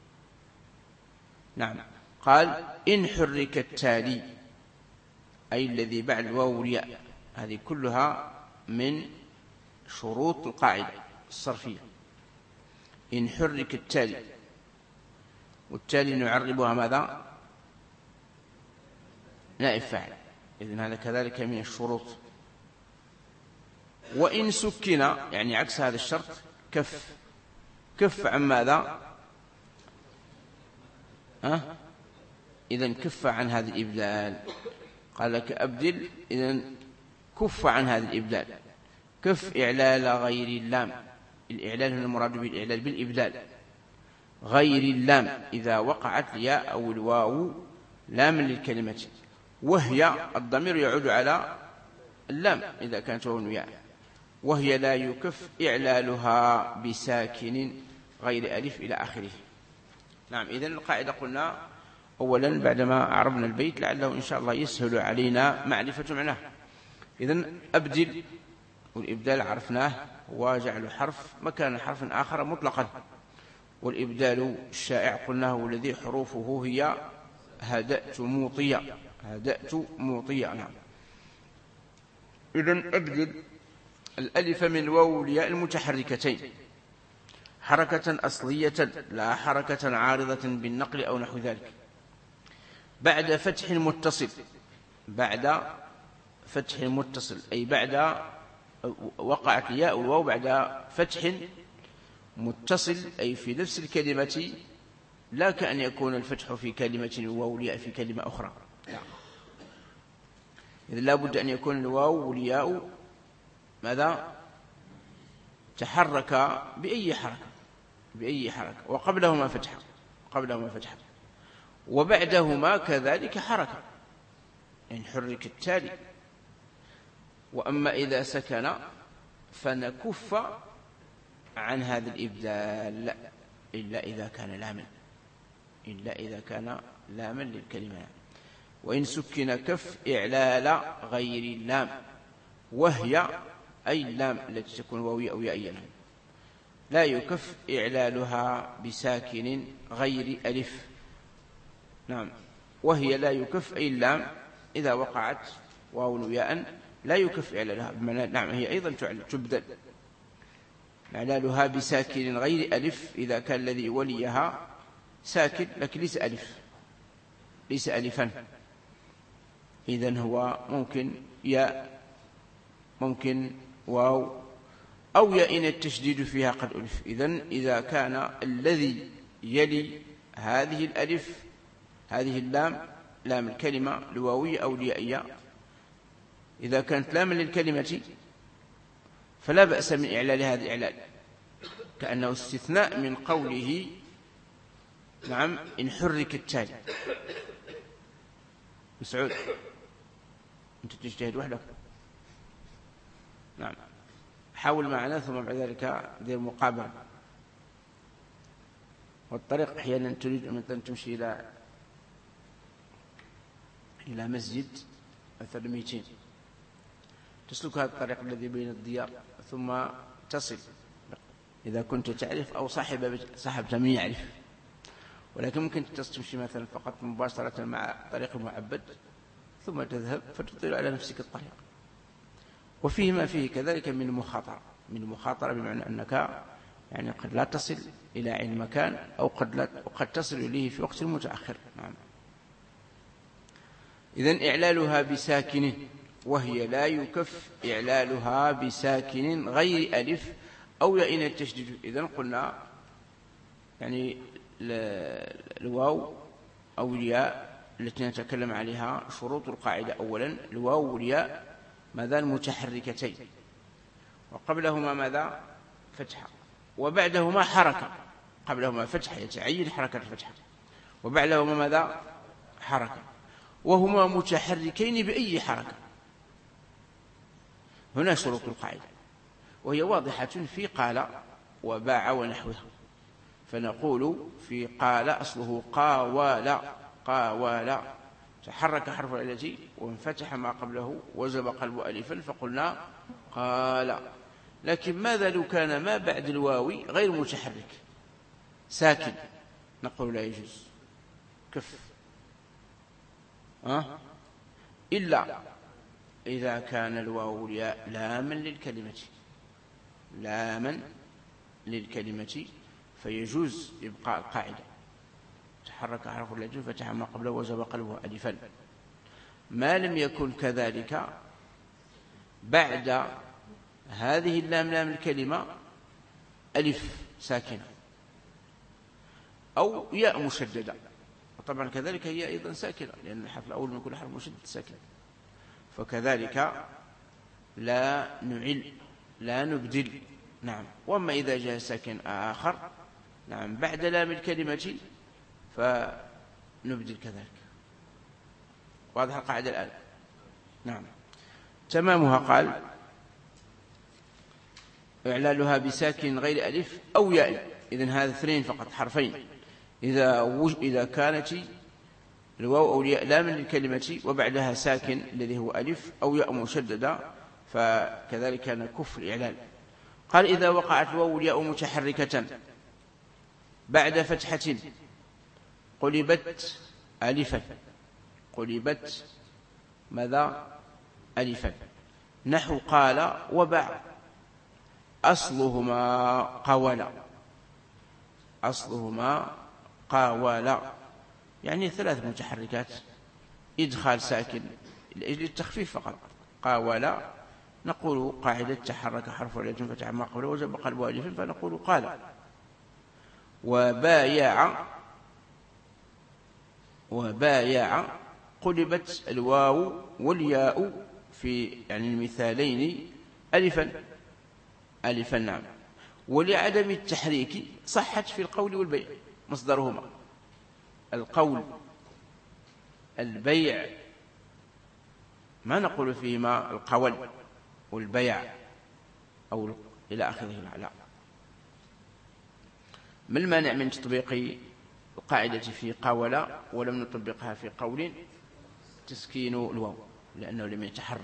نعم. قال إن حرك التالي، أي الذي بعد الواو والياء، هذه كلها من شروط القاعدة الصرفية. إن حرك التالي، والتالي نعربها ماذا؟ نائب فاعل، إذن هذا كذلك من الشروط. وإن سكن، يعني عكس هذا الشرط، كف عن ماذا؟ إذن كف عن هذا الإبدال. قال لك أبدل، إذن كف عن هذا الإبدال. كف إعلال غير اللام. الإعلال هنا المراد بالإعلال بالإبدال. غير اللام إذا وقعت الياء أو الواو لاما للكلمة، وهي الضمير يعود على اللام إذا كانت واو ياء، وهي لا يكف إعلالها بساكن غير ألف إلى آخره. نعم. إذن القاعدة قلنا أولا بعدما عرفنا البيت لعله إن شاء الله يسهل علينا معرفة معناه. إذن أبدل، والإبدال عرفناه وجعل حرف مكان حرف آخر مطلقا. والإبدال الشائع قلناه والذي حروفه هي هدأت موطية. نعم. إذن أبدل الألف من الواو والياء المتحركتين حركة أصلية لا حركة عارضة بالنقل أو نحو ذلك، بعد فتح متصل، أي بعد وقعت الياء والواو بعد فتح متصل، أي في نفس الكلمة، لا كأن يكون الفتح في كلمة والواو والياء في كلمة أخرى. إذن لا بد أن يكون الواو والياء ماذا؟ تحرك بأي حركة، وقبلهما فتحة، وبعدهما كذلك حركة، يعني حرك التالي. وأما إذا سكن فنكف عن هذا الإبدال إلا إذا كان لاما للكلمة. وإن سكن كف إعلال غير اللام، وهي أي اللام التي تكون واوية أو يائية، لا يكف إعلالها بساكن غير ألف. نعم. وهي لا يكف أي اللام إذا وقعت واو ياء لا يكف إعلالها، بمعنى نعم هي أيضا تبدل إعلالها بساكن غير ألف إذا كان الذي وليها ساكن لكن ليس ألفا. إذن هو ممكن ياء، ممكن واو، أو ياء التشديد فيها قد ألف. إذن إذا كان الذي يلي هذه الألف، هذه اللام، لام الكلمة الواوية أو اليائية، إذا كانت لاما للكلمة فلا بأس من إعلال هذا الإعلال، كأنه استثناء من قوله نعم إن حرك التالي. مسعود أنت تجتهد وحدك، نعم حاول معنا ثم بعد ذلك دير مقابلة. والطريق أحيانا تريد أن تمشي إلى مسجد مثلا 200 تسلك هذا الطريق الذي بين الديار ثم تصل إذا كنت تعرف أو صاحبت من يعرف، ولكن ممكن تمشي مثلا فقط مباشرة مع طريق معبد ثم تذهب فتطيل على نفسك الطريق. وفيه ما فيه كذلك من مخاطرة بمعنى أنك يعني قد لا تصل إلى عين مكان أو قد تصل إليه في وقت متأخر. نعم. إذن إعلالها بساكن، وهي لا يكف إعلالها بساكن غير ألف أو ياء التشديد. إذن قلنا يعني الواو أو الياء التي نتكلم عليها شروط القاعدة. أولا الواو والياء ماذا متحركتين، وقبلهما ماذا فتحة، وبعدهما حركة. قبلهما فتحة يتعين حركة الفتحة، وبعدهما ماذا حركة، وهما متحركين بأي حركة. هنا شروط القاعدة، وهي واضحة في قال وباع ونحوها. فنقول في قال أصله قاوال تحرك حرف العلة وانفتح ما قبله وجب قلب ألفا فقلنا قال. لكن ماذا لو كان ما بعد الواو غير متحرك ساكن؟ نقول لا يجوز كف، إلا إذا كان الواو والياء لاما للكلمة فيجوز إبقاء القاعدة تحرك حرف العلة فتح ما قبله وجب قلبه ألفا. ما لم يكن كذلك بعد هذه اللام لام الكلمة ألف ساكنة أو ياء مشددة، وطبعا كذلك هي أيضا ساكنة لأن الحرف الأول من كل حرف مشدد ساكن، فكذلك لا نعل لا نبدل. نعم. وأما إذا جاء ساكن آخر نعم بعد لام الكلمة فنبدل كذلك. واضح القاعدة الآن؟ نعم. تمامها قال إعلالها بساكن غير ألف أو ياء. إذن هذا اثنين فقط حرفين. إذا كانت الواو أو الياء لا من الكلمة وبعدها ساكن الذي هو ألف أو ياء مشددة فكذلك نكف الإعلال. قال إذا وقعت الواو والياء متحركة بعد فتحة قلبت ألفا، قلبت ماذا ألفا، نحو قال وباع. أصلهما قاولا يعني ثلاث متحركات إدخال ساكن لأجل التخفيف فقط. قاولا نقول قاعدة تحرك حرف العلة فتح ما قبله وجب قلبه ألفا فنقول قال. وبايع قلبت الواو والياء في يعني المثالين ألفا. نعم. ولعدم التحريك صحت في القول والبيع مصدرهما. القول البيع ما نقول فيهما القول والبيع أو إلى آخره. لا. ما المانع من تطبيق القاعدة في قاولة ولم نطبقها في قول؟ تسكين الواو لأنه لم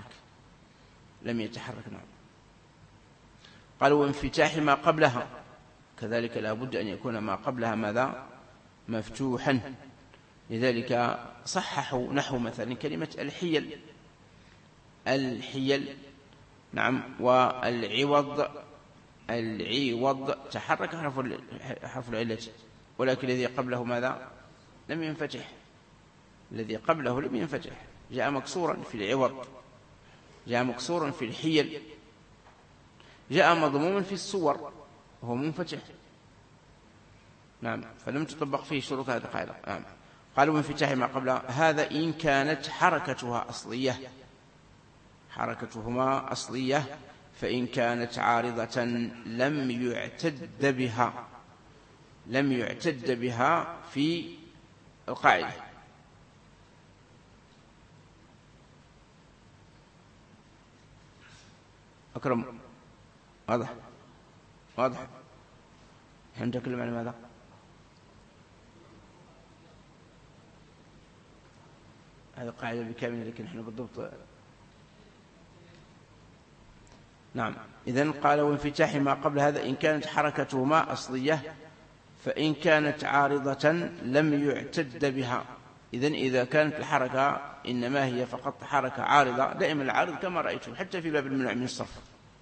يتحرك. نعم. قالوا وانفتاح ما قبلها كذلك لا بد أن يكون ما قبلها ماذا مفتوحا. لذلك صححوا نحو مثلا كلمة الحيل. نعم. والعوض تحرك حرف العلة ولكن الذي قبله ماذا لم ينفتح. جاء مكسورا في العوض، جاء مكسورا في الحيل، جاء مضموما في الصور وهو منفتح. نعم. فلم تطبق فيه شروط هذه القاعدة. نعم. قالوا انفتاح ما قبلها هذا إن كانت حركتهما أصلية فإن كانت عارضة لم يعتد بها في القاعدة. أكرم، واضح. نحن نتكلم عن ماذا؟ هذه قاعدة بكاملة، لكن نحن بالضبط. نعم. إذن قال وانفتاح ما قبل هذا إن كانت حركتهما أصلية، فإن كانت عارضة لم يعتد بها. إذن إذا كانت الحركة إنما هي فقط حركة عارضة، دائما العارض كما رأيتم حتى في باب المنع من الصرف،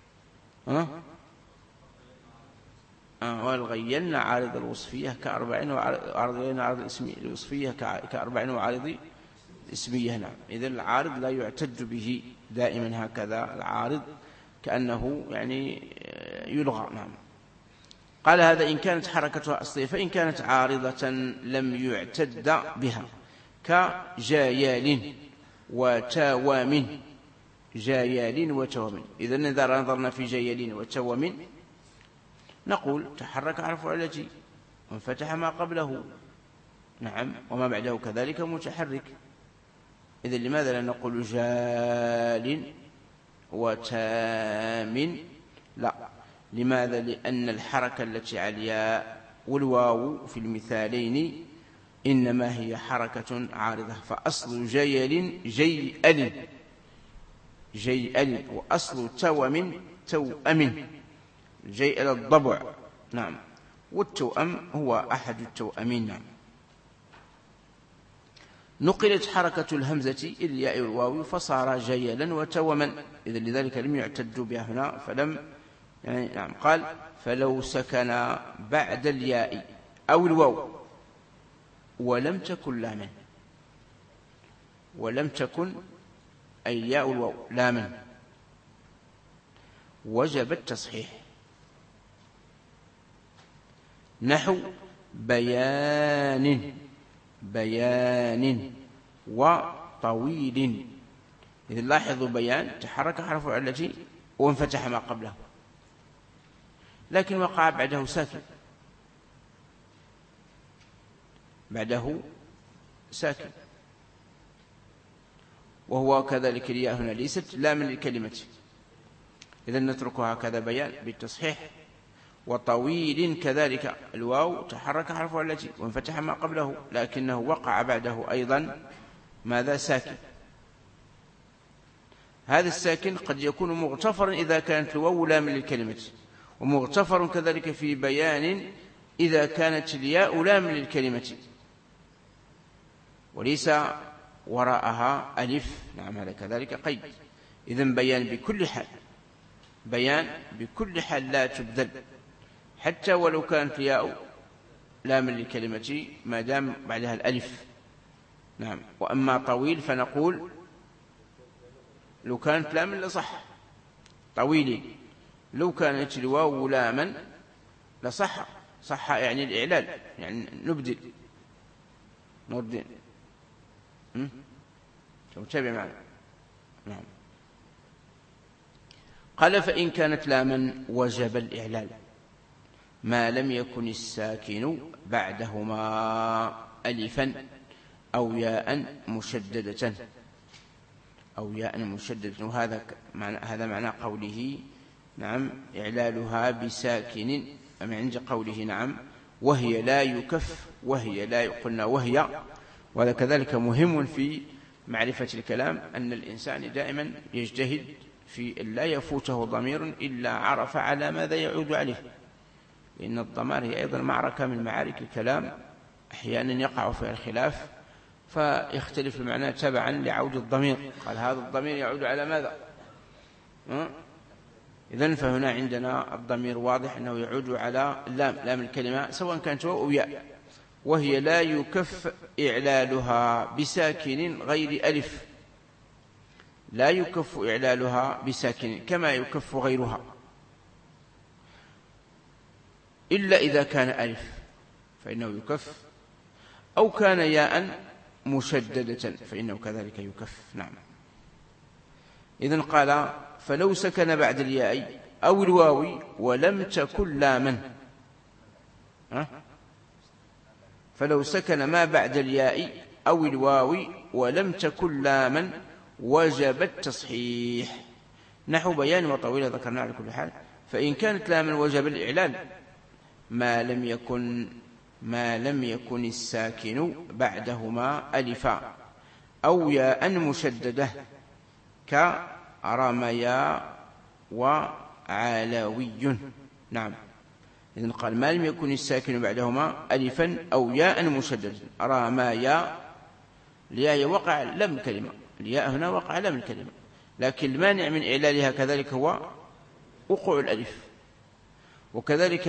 والغينا عارض الوصفية كأربعين، وعارضين عارض الوصفية كأربعين وعارض الاسمية. نعم. إذن العارض لا يعتد به دائما، هكذا العارض كأنه يعني يلغى. نعم. قال هذا إن كانت حركتها أصلية، فإن كانت عارضة لم يعتد بها كجايال وتوام. جايال وتوام. إذن إذا نظرنا في جايال وتوام نقول تحرك حرف علته وانفتح ما قبله، نعم، وما بعده كذلك متحرك. إذن لماذا لا نقول جال وتام؟ لا. لماذا؟ لأن الحركة التي على الياء والواو في المثالين إنما هي حركة عارضة. فأصل جيل جيل، وأصل توأم توأم. جيل الضبع، نعم، والتوأم هو أحد التوأمين. نعم. نقلت حركة الهمزة إلى الياء والواو فصار جيلا وتوما. إذن لذلك لم يعتد بها هنا، فلم يعني نعم. قال فلو سكن بعد الياء أو الواو ولم تكن لاما، ولم تكن أي الياء والواو لاما، وجب التصحيح. نحو بيان وطويل. إذن لاحظوا بيان تحرك حرف علته وانفتح ما قبله، لكن وقع بعده ساكن، وهو كذلك الياء هنا ليست لا من الكلمة. إذن نتركها هكذا بيان بالتصحيح. وطويل كذلك الواو تحرك حرف علته وانفتح ما قبله، لكنه وقع بعده أيضا ماذا؟ ساكن. هذا الساكن قد يكون مغتفرا إذا كانت الواو لام للكلمة، ومغتفر كذلك في بيان إذا كانت الياء لام للكلمة وليس وراءها ألف. نعم، هذا كذلك قيد. إذن بيان بكل حال لا تبدل، حتى ولو كانت الياء لام للكلمة ما دام بعدها الألف. نعم. وأما طويل فنقول لو كانت لاما لصح طويل، لو كانت الواو لاما لصح. صح يعني الإعلال، يعني نبدل نردين. تابع معنا. نعم. قال فإن كانت لاما وجب الإعلال ما لم يكن الساكن بعدهما ألفا أو ياء مشددة وهذا معنى قوله نعم إعلالها بساكن من عند قوله نعم وهي لا يكف، وهي لا قلنا وهي. وهذا كذلك مهم في معرفة الكلام، أن الإنسان دائما يجتهد في أن لا يفوته ضمير إلا عرف على ماذا يعود عليه، لأن الضمائر هي أيضا معركة من معارك الكلام، أحيانا يقع فيها الخلاف فيختلف المعنى تبعا لعود الضمير. قال هذا الضمير يعود على ماذا؟ إذن فهنا عندنا الضمير واضح أنه يعود على لام الكلمة سواء كانت واو أو ياء، وهي لا يكف إعلالها بساكن غير ألف، لا يكف إعلالها بساكن كما يكف غيرها، إلا إذا كان ألف فإنه يكف، أو كان ياء مشددة فإنه كذلك يكف. نعم. إذن قال فلو سكن بعد الياء أو الواو ولم تكن لاما، فلو سكن ما بعد الياء أو الواو ولم تكن لاما وجب التصحيح. نحو بيان وطويلة ذكرنا على كل حال. فإن كانت لاما وجب الإعلان ما لم يكن الساكن بعدهما ألفا أو ياء مشددة كرميا وعلوي. نعم، إذن قال ما لم يكن الساكن بعدهما ألفا أو ياء مشددا. رميا الياء وقع لم كلمة، الياء هنا وقع لم الكلمة، لكن المانع من إعلالها كذلك هو وقوع الألف. وكذلك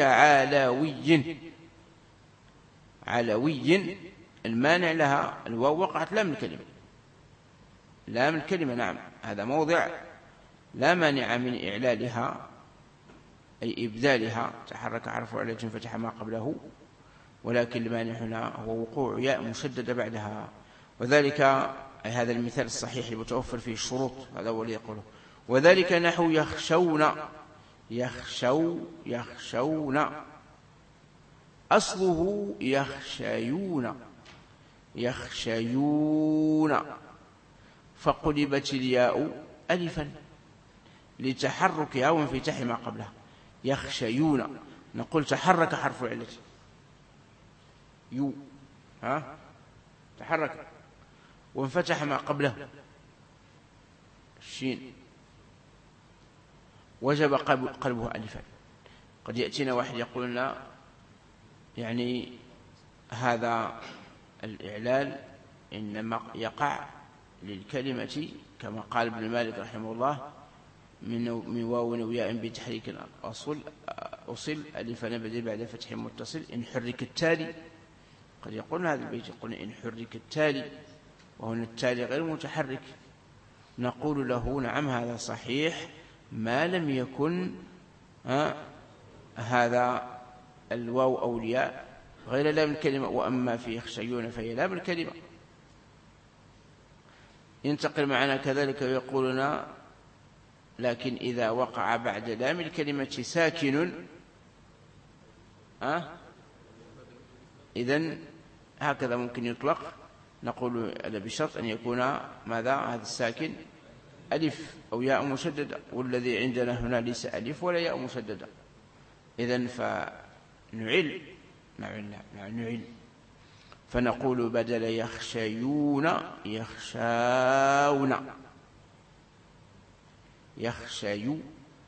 علوي المانع لها الواو وقعت لام الكلمة، لام الكلمة. نعم، هذا موضع لا مانع من إعلالها أي إبدالها، تحرك حرف علة فتح ما قبله، ولكن المانع هنا هو وقوع ياء مشددة بعدها. وذلك أي هذا المثال الصحيح المتوفر فيه الشروط، هذا هو اللي يقوله. وذلك نحو يخشون أصله يخشيون فقلبت الياء ألفا لتحركها وانفتاح ما قبلها. يخشيون نقول تحرك حرف علة تحرك وانفتح ما قبله الشين وجب قلبه ألفا. قد يأتينا واحد يقول لنا يعني هذا الإعلال إنما يقع للكلمة كما قال ابن مالك رحمه الله من واو وياء بتحريك أصل ألف نبدل بعد فتح متصل إن حرك التالي. قد يقولون هذا البيت يقول إن حرك التالي، وهنا التالي غير متحرك. نقول له نعم هذا صحيح ما لم يكن هذا الواو أو الياء غير لام الكلمة، وأما في يخشيون فهي لام الكلمة. ينتقل معنا كذلك ويقولنا لكن إذا وقع بعد لام الكلمة ساكن إذن هكذا ممكن يطلق. نقول هذا بشرط أن يكون ماذا هذا الساكن ألف أو ياء مشددة، والذي عندنا هنا ليس ألف ولا ياء مشددة. إذن فنعل فنقول بدل يخشون يخشيون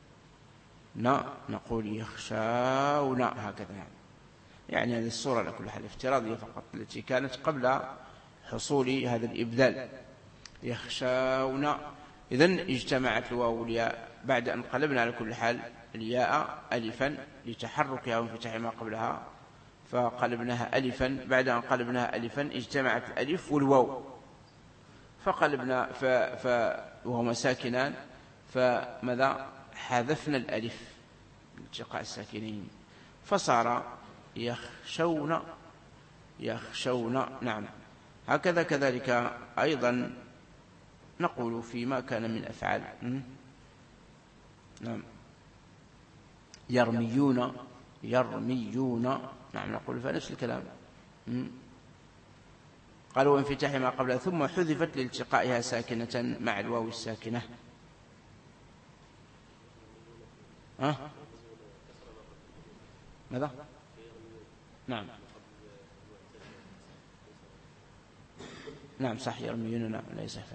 نقول يخشون هكذا. يعني هذه الصورة على كل حال افتراضية فقط التي كانت قبل حصول هذا الإبدال. يخشون إذن اجتمعت الواو والياء بعد أن قلبنا على كل حال الياء ألفا لتحركها وانفتاح ما قبلها، فقلبناها ألفا. بعد أن قلبناها ألفا اجتمعت الألف والواو فقلبنا وهما ساكنان، فماذا حذفنا الألف التقاء الساكنين فصار يخشون. نعم، هكذا كذلك أيضا نقول فيما كان من أفعال. نعم، يرميون. نعم، نقول فنفس الكلام. قالوا وانفتاح ما قبلها ثم حذفت لالتقائها ساكنة مع الواو الساكنة. ماذا؟ نعم صح يرميون. نعم لا يصح.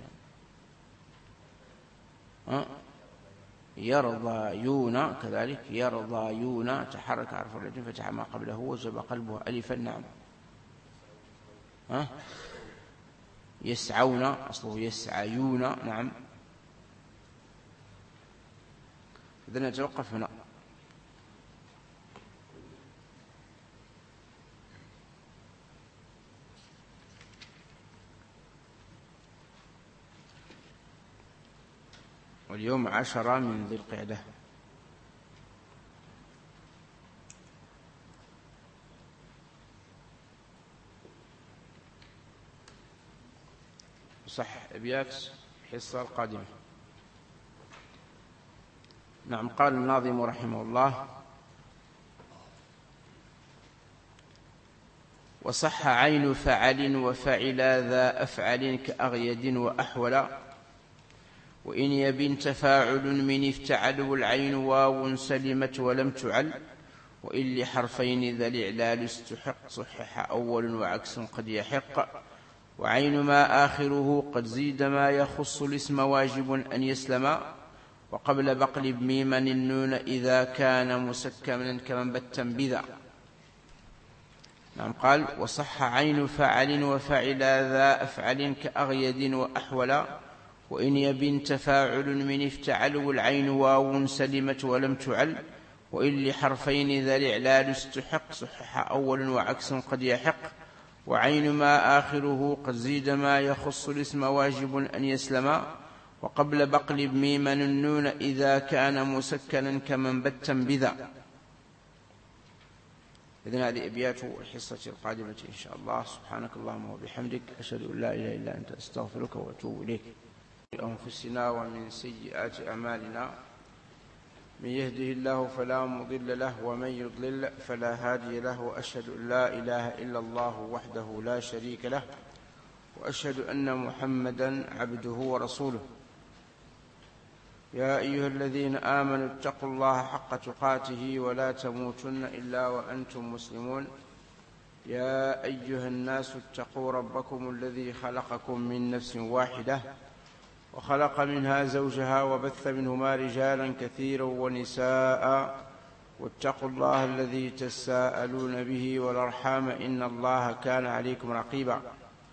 يرضايون كذلك يرضايون تحرك حرف العلة فتح ما قبله وجب قلبه ألفا. نعم. يسعون أصله يسعيون. نعم. إذن نتوقف هنا. واليوم 10 من ذي القعدة. صح أبيات الحصة القادمة. نعم. قال الناظم رحمه الله: وصح عين فعل وفعلا ذا أفعل كأغيد وأحولا، وإن يبن تفاعل من افتعل والعين واو سلمت ولم تعل، وإن لحرفين ذا الإعلال استحق صحح أول وعكس قد يحق، وعين ما آخره قد زيد ما يخص الاسم واجب أن يسلم، وقبل بقل بميما النون إذا كان مسكنا كمن بتا بذا. نعم. قال: وصح عين فعل وفعلا ذا أفعل كأغيد وأحولا، وإن يبن تفاعل من افتعل والعين واو سلمت ولم تعل، وإن لحرفين ذا الإعلال استحق صحح أول وعكس قد يحق، وعين ما آخره قد زيد ما يخص الاسم واجب أن يسلم، وقبل بقل بميما النون إذا كان مسكنا كمن بتا بذا. إذن هذه أبيات الحصة القادمة إن شاء الله. سبحانك اللهم وبحمدك، أشهد أن لا إله إلا أنت، أستغفرك وأتوب إليك. أنفسنا ومن سيئات أعمالنا، من يهده الله فلا مضل له ومن يضلل فلا هادي له، وأشهد أن لا إله إلا الله وحده لا شريك له، وأشهد أن محمدا عبده ورسوله. يا أيها الذين آمنوا اتقوا الله حق تقاته ولا تموتن إلا وأنتم مسلمون. يا أيها الناس اتقوا ربكم الذي خلقكم من نفس واحدة وخلق منها زوجها وبث منهما رجالا كثيرا ونساء، واتقوا الله الذي تساءلون به والأرحام إن الله كان عليكم رقيبا.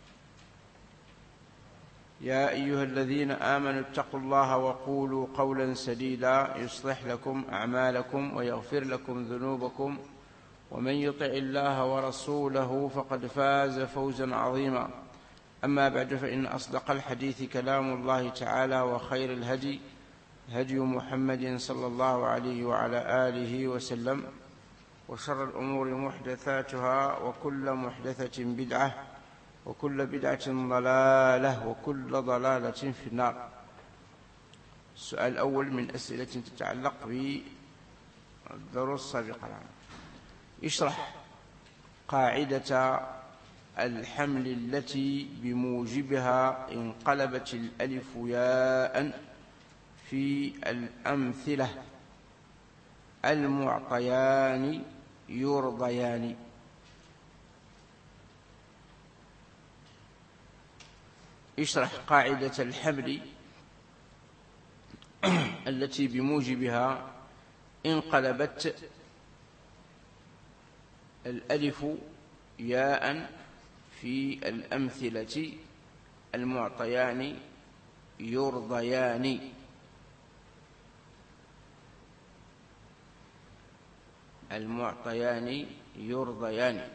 يا أيها الذين آمنوا اتقوا الله وقولوا قولا سديدا يصلح لكم أعمالكم ويغفر لكم ذنوبكم، ومن يطع الله ورسوله فقد فاز فوزا عظيما. أما بعد، فإن أصدق الحديث كلام الله تعالى، وخير الهدي هدي محمد صلى الله عليه وعلى آله وسلم، وشر الأمور محدثاتها، وكل محدثة بدعة، وكل بدعة ضلالة، وكل ضلالة في النار. السؤال الأول من أسئلة تتعلق بالدروس السابقة. اشرح قاعدة الحمل التي بموجبها انقلبت الألف ياء في الأمثلة المعطيان يرضيان. اشرح قاعدة الحمل التي بموجبها انقلبت الألف ياء في الأمثلة المعطيان يرضيان. المعطيان يرضيان.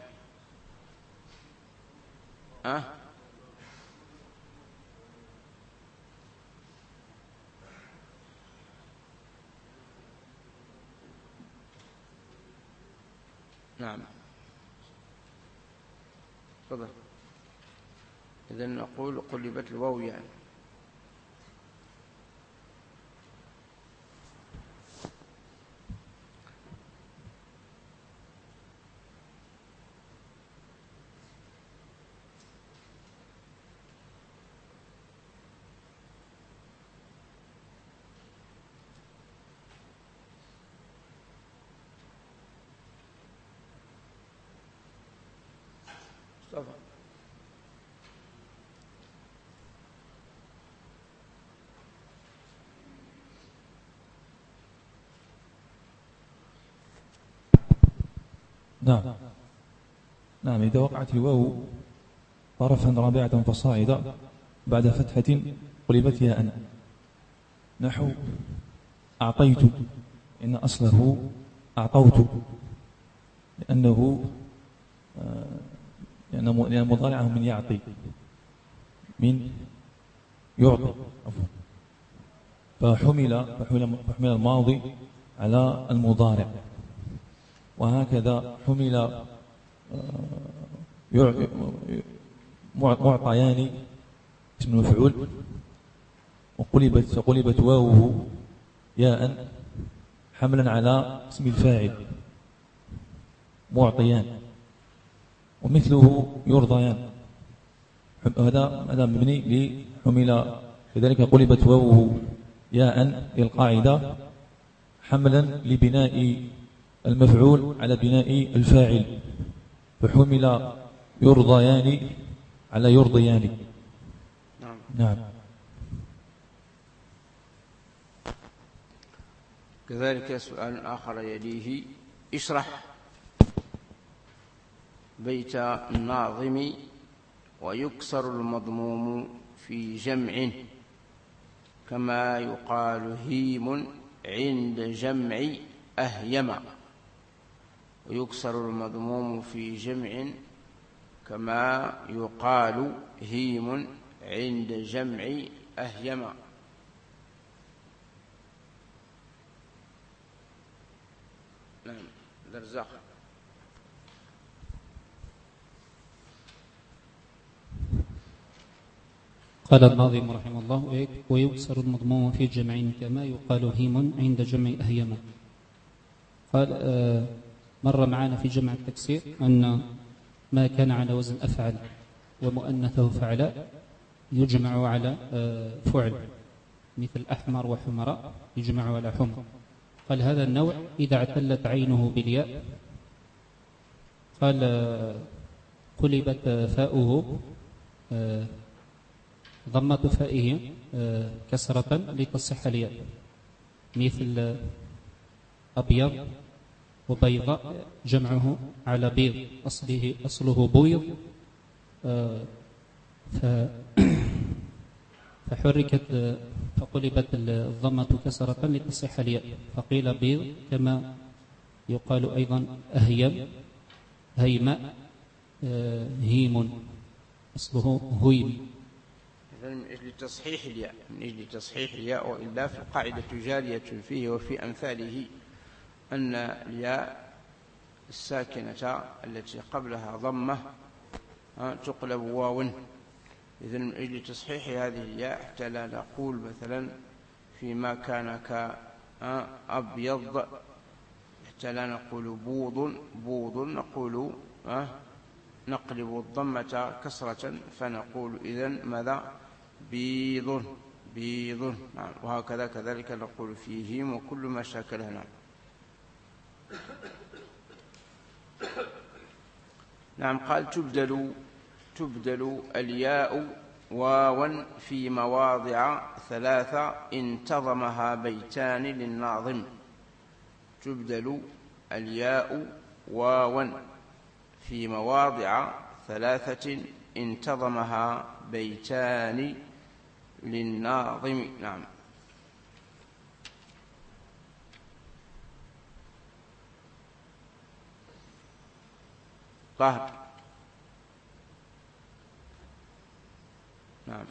نعم. تفضل. إذن نقول قلبت الواو يعني. مصطفى. نعم. إذا وقعت الواو طرفا رابعة فصاعدا بعد فتحة قلبت ياء، نحو أعطيت، إن أصله أعطوت، لأنه لأن مضارعه من يعطي، من يعطي، فحمل الماضي على المضارع، وهكذا حمل معطيان اسم المفعول، وقلبت واوه ياء حملا على اسم الفاعل معطيان، ومثله يرضيان، هذا مبني لحمل، لذلك قلبت واوه ياء للقاعدة حملا لبناء المفعول على بناء الفاعل، فحمل يرضيان على يرضيان. نعم. كذلك سؤال آخر يليه: اشرح بيت الناظم ويكسر المضموم في جمع كما يقال هيم عند جمع أهيم. ويكسر المضموم في جمع كما يقال هيم عند جمع أهيم. نعم. درزاق. قال الناظم رحمه الله: ويكسر المضموم في جمع كما يقال هيم عند جمع أهيم. قال مر معنا في جمع التكسير أن ما كان على وزن أفعل ومؤنثه فعلاء يجمع على فعل، مثل أحمر وحمراء يجمع على حمر. قال هذا النوع إذا اعتلت عينه بالياء قال قلبت فاؤه ضمة فائه كسرة لتصح الياء، مثل أبيض وبيضاء جمعه على بيض، أصله بيض، فحركت فقلبت الضمة كسرة لتصح الياء، فقيل بيض. كما يقال أيضا أهيم، هيماء، هيم، أصله هيم. من أجل تصحيح الياء، من أجل تصحيح الياء، وإلا فالقاعدة جارية فيه وفي أمثاله أن الياء الساكنة التي قبلها ضمة تقلب واو. إذن من أجل تصحيح هذه الياء حتى لا نقول مثلا فيما كان كأبيض، حتى لا نقول بوض نقول نقلب الضمة كسرة فنقول إذن ماذا؟ بيض. نعم. وهكذا كذلك نقول فيهم وكل ما شاكله. نعم. نعم. قال تبدل الياء واوا في مواضع ثلاثة انتظمها بيتان للناظم. تبدل الياء واوا في مواضع ثلاثة انتظمها بيتان للناظم. نعم. طاهر. نعم.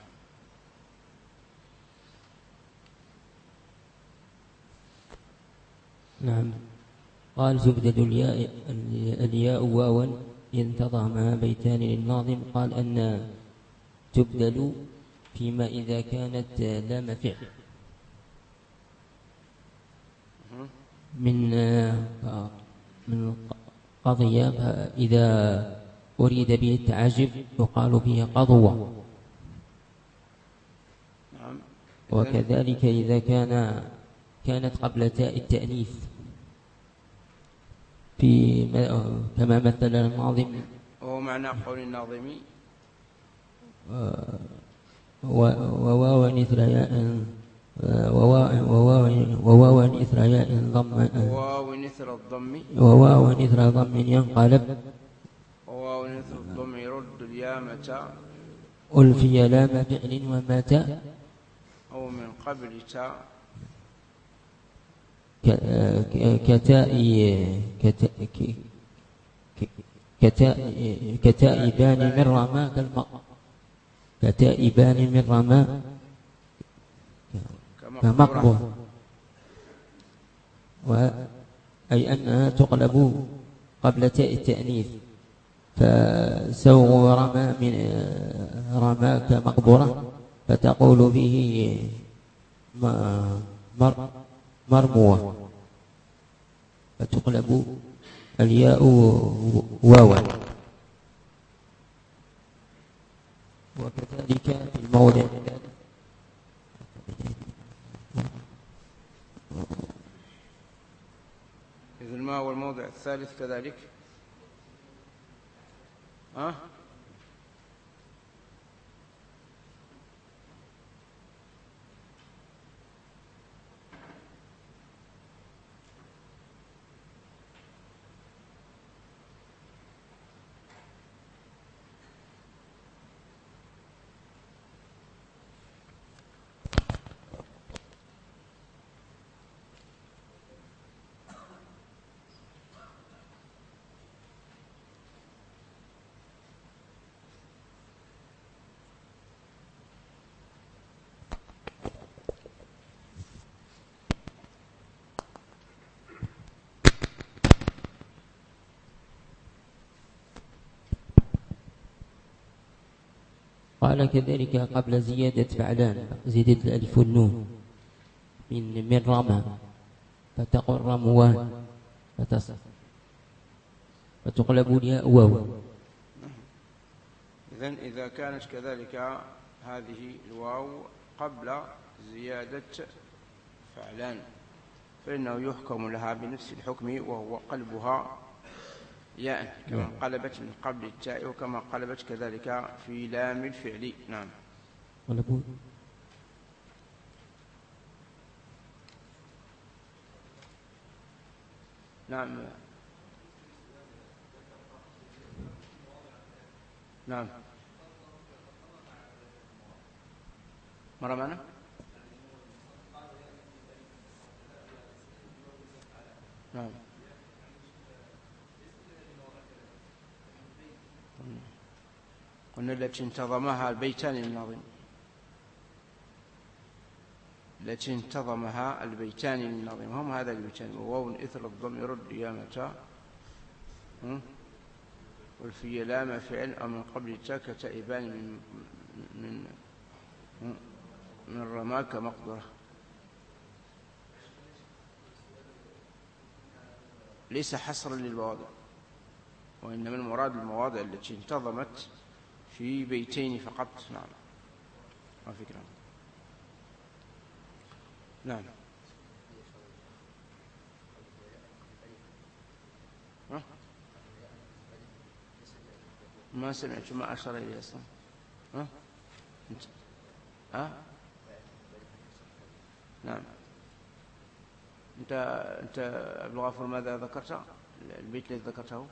نعم. قال تبدل الياء واوا انتظمها بيتان للناظم. قال أن تبدل فيما إذا كانت لام فعل من قضية، إذا أريد به التعجب يقال به قضوة. وكذلك إذا كانت قبل تاء التأنيث كما مثل الناظم. وهو معنى قول الناظم وواوا إثر ياء ضم، وواو إثر ضم ينقلب، وواو إثر الضم يرد الياء متى ألفي لام فعل ومتى أو من قبل تاء كتائبان من رمى كتائبان من رمى كمقبر، أي أنها تقلب قبل تاء التأنيث. فسوغ رمى من رمى كمقبرة، فتقول به مرموة. فتقلب الياء واوا. وكذلك في الموضع إذن ما هو الموضع الثالث كذلك؟ قال كذلك قبل زيادة فعلان زيادة الألف والنون من رمى فتقل رموان فتقلب الياء واو. إذن إذا كانت كذلك هذه الواو قبل زيادة فعلان فإنه يحكم لها بنفس الحكم وهو قلبها ياء كما قلبت من قبل التاء وكما قلبت كذلك في لام الفعل. نعم. نعم. نعم. مرة معنا. نعم. قلنا التي انتظمها البيتان النظيم، التي انتظمها البيتان النظيم هم هذا البيتان: وواو إثر الضم يرد يا متى والفي لام فعل أو من قبل تاء كتائبان من رماك مقدرة. ليس حصرا للمواضع، وإنما المراد المواضع التي انتظمت في بيتين فقط. نعم. ما فكرة. نعم. ما سمعت ما أشار إليه أصلا. نعم. أنت أبو الغافر ماذا ذكرت؟ البيت الذي ذكرته؟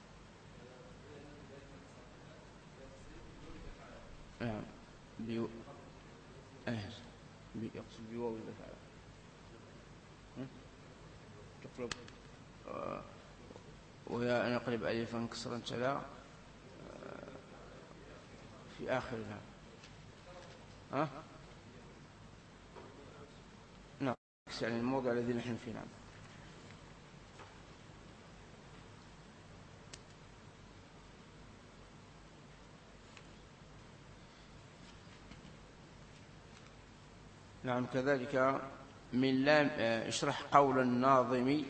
نعم. يقصد بواو الدفع تقلب ويا أن يقلب ألفا كسرا تلا في آخرها. نعم. يعني الموضع الذي نحن فيه. نعم. نعم. كذلك من لام اشرح قول الناظم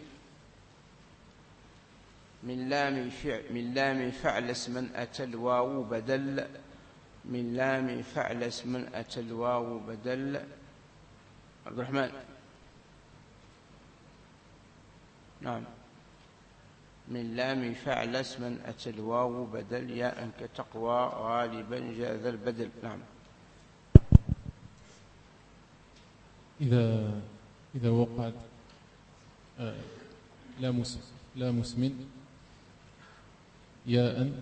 من لام فعل اسما أتى الواو بدل من لام فعل اسما أتى الواو بدل. عبد الرحمن. نعم. من لام فعل اسما أتى الواو بدل ياء كتقوى غالبا جاء ذا البدل. نعم. إذا وقعت لام اسم ياء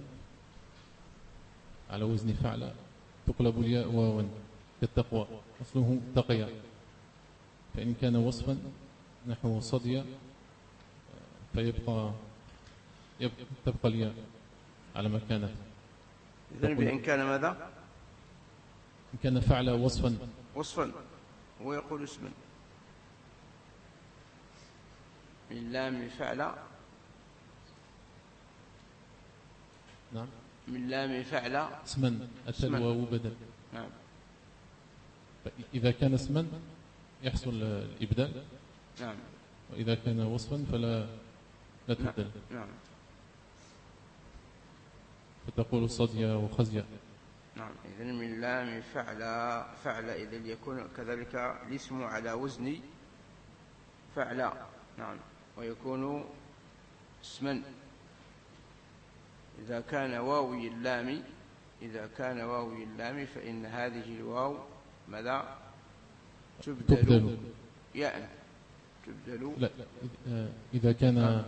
على وزن فعل تقلب الياء واوا كالتقوى أصله تقيا، فإن كان وصفا نحو صديا تبقى الياء على مكانه. إذن بإن كان ماذا؟ إن كان فعل وصفا ويقول اسما من لام فعل. نعم. من لام فعل اسما أتى الواو بدل. نعم. إذا كان اسما يحصل الإبدال. نعم. وإذا كان وصفا فلا لا تبدل. نعم. فتقول صديا وخزيا. نعم. إذن من لام فعل إذن يكون كذلك الاسم على وزن فعل. نعم. ويكون اسما إذا كان واوي اللام فإن هذه الواو ماذا تبدل ياء. تبدل لا إذا كان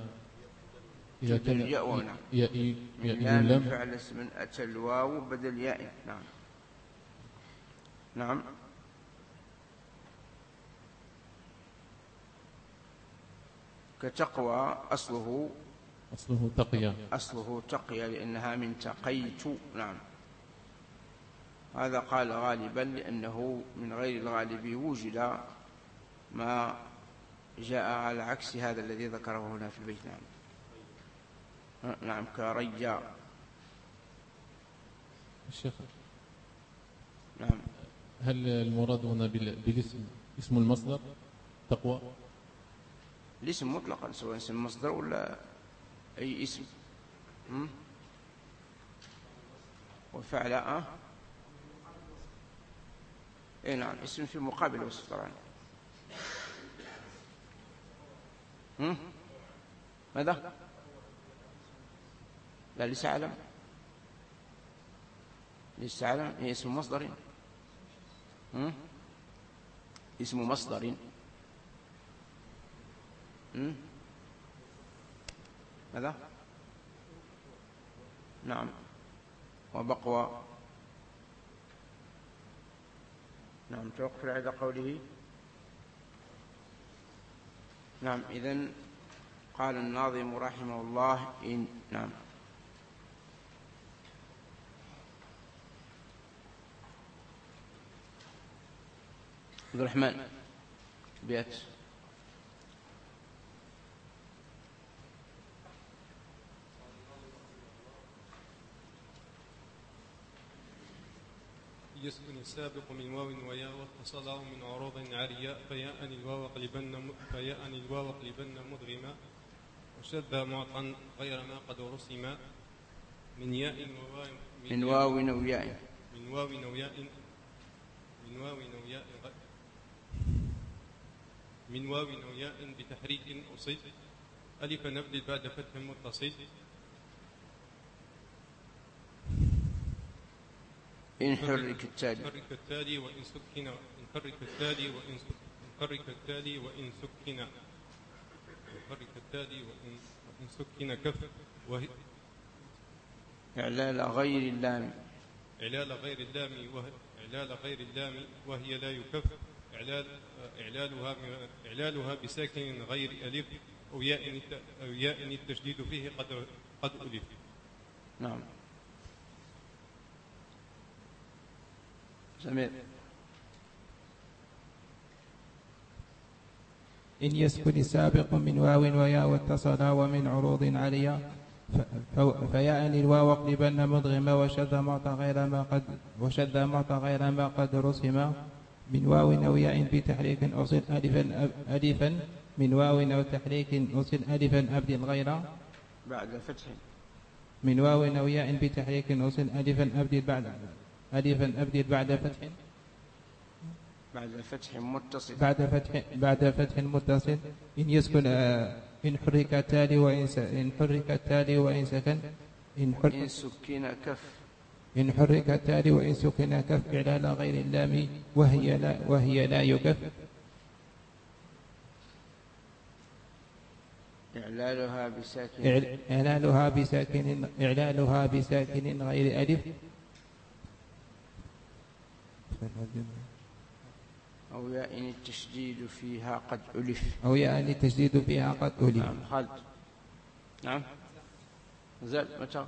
ياء اللام فعل اسم أتى الواو بدل ياء. نعم. نعم. كتقوى أصله تقيا لأنها من تقيت. نعم. هذا قال غالبا لأنه من غير الغالب وجد ما جاء على عكس هذا الذي ذكره هنا في البيت. نعم. نعم. كريا. الشيخ. نعم. هل المراد هنا بالاسم اسم المصدر تقوى؟ الاسم مطلقا سواء اسم مصدر ولا أي اسم. وفعل اي نعم اسم في مقابل وصف طبعا. ماذا؟ لا ليس علم هي اسم مصدر. اسم مصدر. ماذا؟ نعم. وبقوى. نعم. توقف عند قوله. نعم. إذن قال الناظم رحمه الله إن. نعم. عبد الرحمن بيت. يسكن السابق من واو وياء واتصل من عروض عارية فياء الواو اقلبن مدغما وشذ معطا غير ما قد رسم من ياء من واو وياء بتحريك أصيد ألف نبدل بعد فتح متصل إن حرك التالي وإن سكن كف إعلال غير اللام وهي لا يكف إعلالها بساكن غير ألف أو ياء التشديد فيه قد ألف. نعم. سمير. إن يسكن سابق من واو وياء واتصلا ومن عروض عليا فياء الواو اقلبن مدغما وشذ معطى غير ما قد رسم من واو أو ياء بتحريك أصل ألفا من واو أو تحريك أصل ألفا أبدل غير بعد فتح. من واو أو ياء بتحريك أصل ألفا أبدل بعد فتح. بعد فتح متصل. إن يسكن إن حرك التالي وإن سكن إن سكن كف إعلال غير اللام وهي لا يكف. إعلالها بساكن غير ألف أو ياء التشديد فيها قد ألف. نعم. خالد. نعم. مازال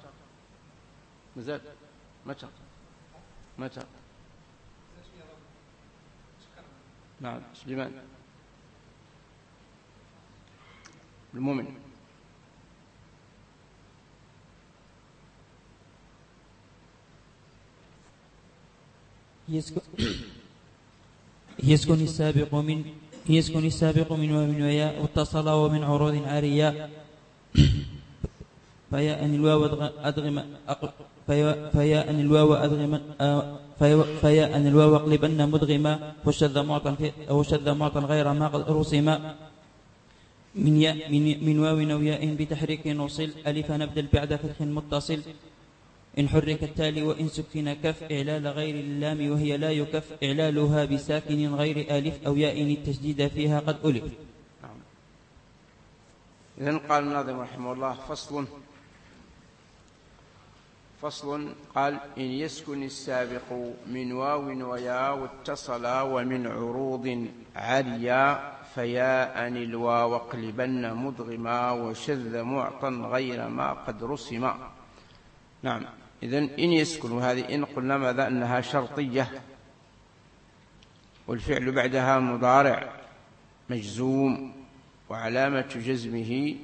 متى نعم. سليمان المؤمن. يسكن السابق من واو وياء واتصل ومن عروض عارية فياء الواو اقلبن مدغما وشذ معطا غير ما قد رسما من واو أو ياء بتحريك نوصل ألفا نبدل بعد فتح متصل إن حرك التالي وإن سكن كف إعلال غير اللام وهي لا يكف إعلالها بساكن غير آلف أو ياء التشديد فيها قد ألف. إذن قال الناظم رحمه الله فصل قال إن يسكن السابق من واو وياء واتصلا ومن عروض عريا فياء الواو اقلبن مدغما وشذ معطا غير ما قد رسما. نعم. إذن إن يسكن، وهذه إن قلنا ماذا؟ أنها شرطية، والفعل بعدها مضارع مجزوم، وعلامة جزمه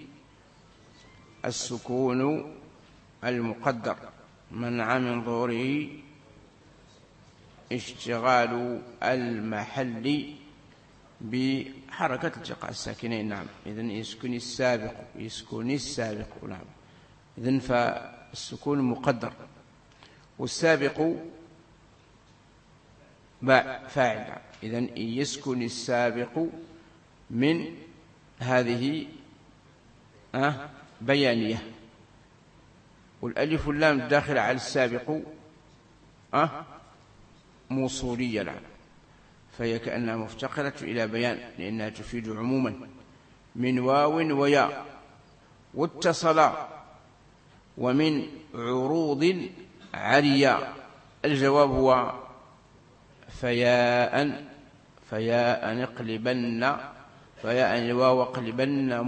السكون المقدر منع من ظهوره اشتغال المحل بحركة التقاء الساكنين. نعم. إذن يسكن السابق. نعم. إذن فالسكون مقدر، والسابق فاعل. إذن يسكن السابق من هذه بيانية، والألف واللام الداخلة على السابق موصولية. نعم. فهي كأنها مفتقرة إلى بيان، لأنها تفيد عموما. من واو وياء واتصلا ومن عروض عريا. الجواب هو فياء الواو اقلبن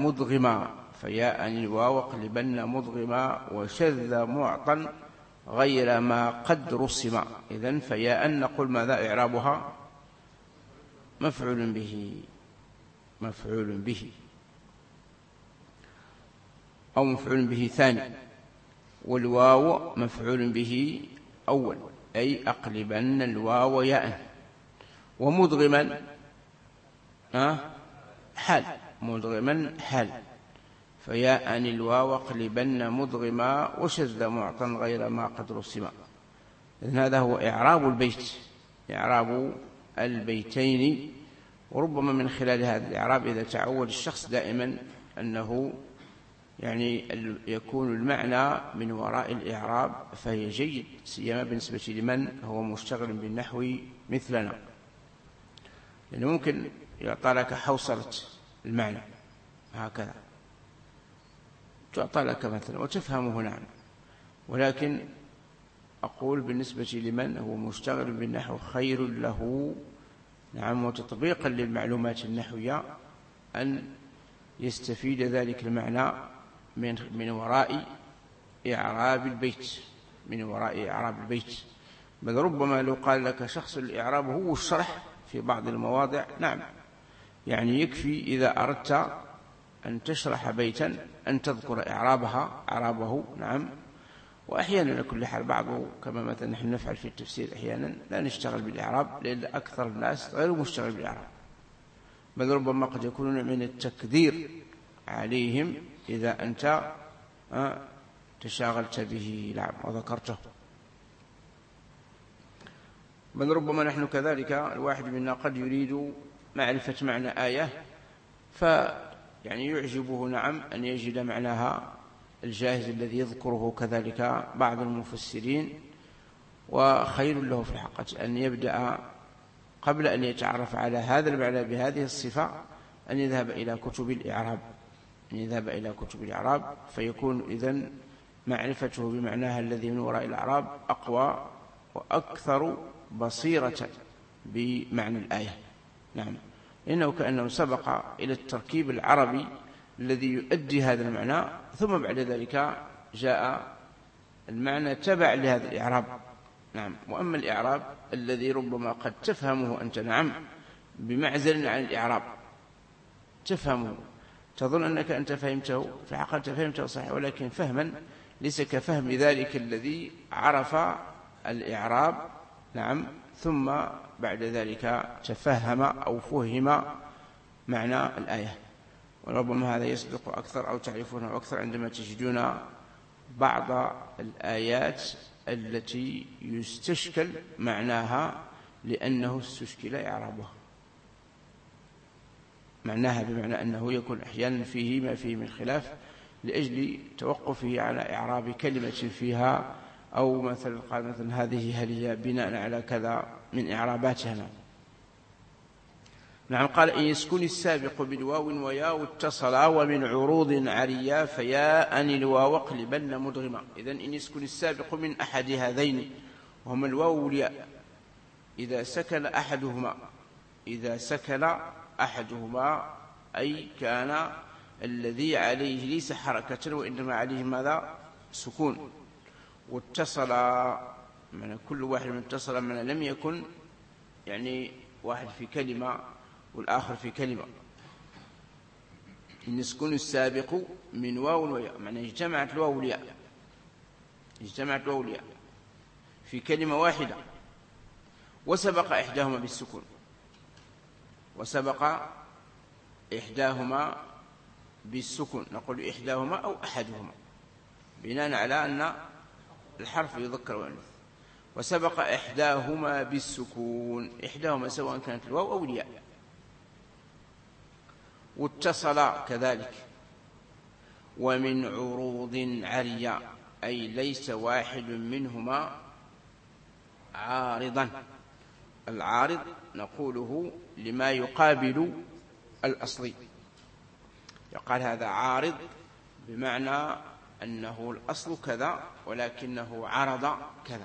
مدغما وشذ معطا غير ما قد رسم. إذن فياء نقول ماذا إعرابها؟ مفعول به أو مفعول به ثاني، والواو مفعول به أول، أي أقلبن الواو ياء. ومدغما حال، فياء الواو اقلبن مدغما وشذ معطا غير ما قد رسم. إذن هذا هو إعراب البيتين. وربما من خلال هذا الإعراب إذا تعود الشخص دائما أنه يعني يكون المعنى من وراء الإعراب فهي جيد، سيما بالنسبة لمن هو مشتغل بالنحو مثلنا، لأنه ممكن يعطى لك حوصلة المعنى هكذا، تعطى لك مثلا وتفهمه. نعم. ولكن أقول بالنسبة لمن هو مشتغل بالنحو خير له، نعم، وتطبيقا للمعلومات النحوية، أن يستفيد ذلك المعنى من وراء إعراب البيت. بل ربما لو قال لك شخص الإعراب هو الشرح في بعض المواضع، نعم، يعني يكفي إذا أردت أن تشرح بيتا أن تذكر إعرابه. نعم. وأحيانا لكل حال بعضه، كما مثلا نحن نفعل في التفسير أحيانا لا نشتغل بالإعراب، لأن أكثر الناس غير مشتغل بالإعراب، بل ربما قد يكون من التكدير عليهم إذا أنت تشاغلت به وذكرته. بل ربما نحن كذلك، الواحد منا قد يريد معرفة معنى آية، فيعني يعجبه نعم أن يجد معناها الجاهز الذي يذكره كذلك بعض المفسرين، وخير له في الحقيقة أن يبدأ قبل أن يتعرف على هذا المعنى بهذه الصفة أن يذهب إلى كتب الإعراب، فيكون إذن معرفته بمعناها الذي من وراء الإعراب أقوى وأكثر بصيرة بمعنى الآية. نعم. إنه كأنه سبق إلى التركيب العربي الذي يؤدي هذا المعنى، ثم بعد ذلك جاء المعنى تبع لهذا الإعراب. نعم. وأما الإعراب الذي ربما قد تفهمه أنت، نعم، بمعزل عن الإعراب، تفهمه تظن أنك أنت فهمته، في الحقيقة فهمته صحيح، ولكن فهما ليس كفهم ذلك الذي عرف الإعراب، نعم، ثم بعد ذلك تفهم أو فهم معنى الآية. وربما هذا يصدق أكثر أو تعرفونه أكثر عندما تجدون بعض الآيات التي يستشكل معناها لأنه استشكل إعرابها، معناها بمعنى أنه يكون أحيانا فيه ما فيه من خلاف لأجل توقفه على إعراب كلمة فيها، أو مثلا قال مثلا هذه هل هي بناء على كذا من إعراباتها. نعم. قال إن يسكن السابق بالواو وياء اتصلا ومن عروض عريا فياء الواو اقلبن مدغما. إذن إن يسكن السابق من أحد هذين وهما الواو والياء إذا سكن أحدهما أي كان الذي عليه ليس حركة وإنما عليه ماذا؟ سكون. واتصل من كل واحد من اتصل من لم يكن يعني واحد في كلمة والآخر في كلمة. إن يسكن السابق من واو وياء معنى اجتمعت الواو والياء في كلمة واحدة وسبق إحداهما بالسكون نقول إحداهما أو أحدهما بناء على أن الحرف يذكر ويؤنث. وسبق إحداهما بالسكون، إحداهما سواء كانت الواو أو الياء. واتصل كذلك. ومن عروض عريا أي ليس واحد منهما عارضا. العارض نقوله لما يقابل الأصلي، يقال هذا عارض بمعنى أنه الأصل كذا ولكنه عرض كذا.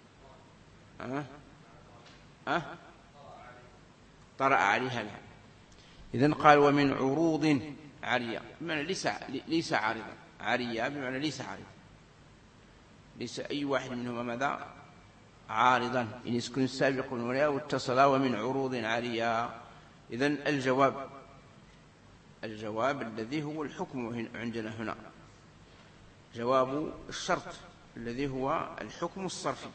طرأ عليها لها. إذن قال ومن عروض عريا بمعنى ليس عارضا. عريا بمعنى ليس عارضا، ليس أي واحد منهما ماذا؟ عارضا. إن يسكن السابق والياء واتصلا ومن عروض عريا. إذن الجواب الذي هو الحكم عندنا هنا، جواب الشرط الذي هو الحكم الصرفي.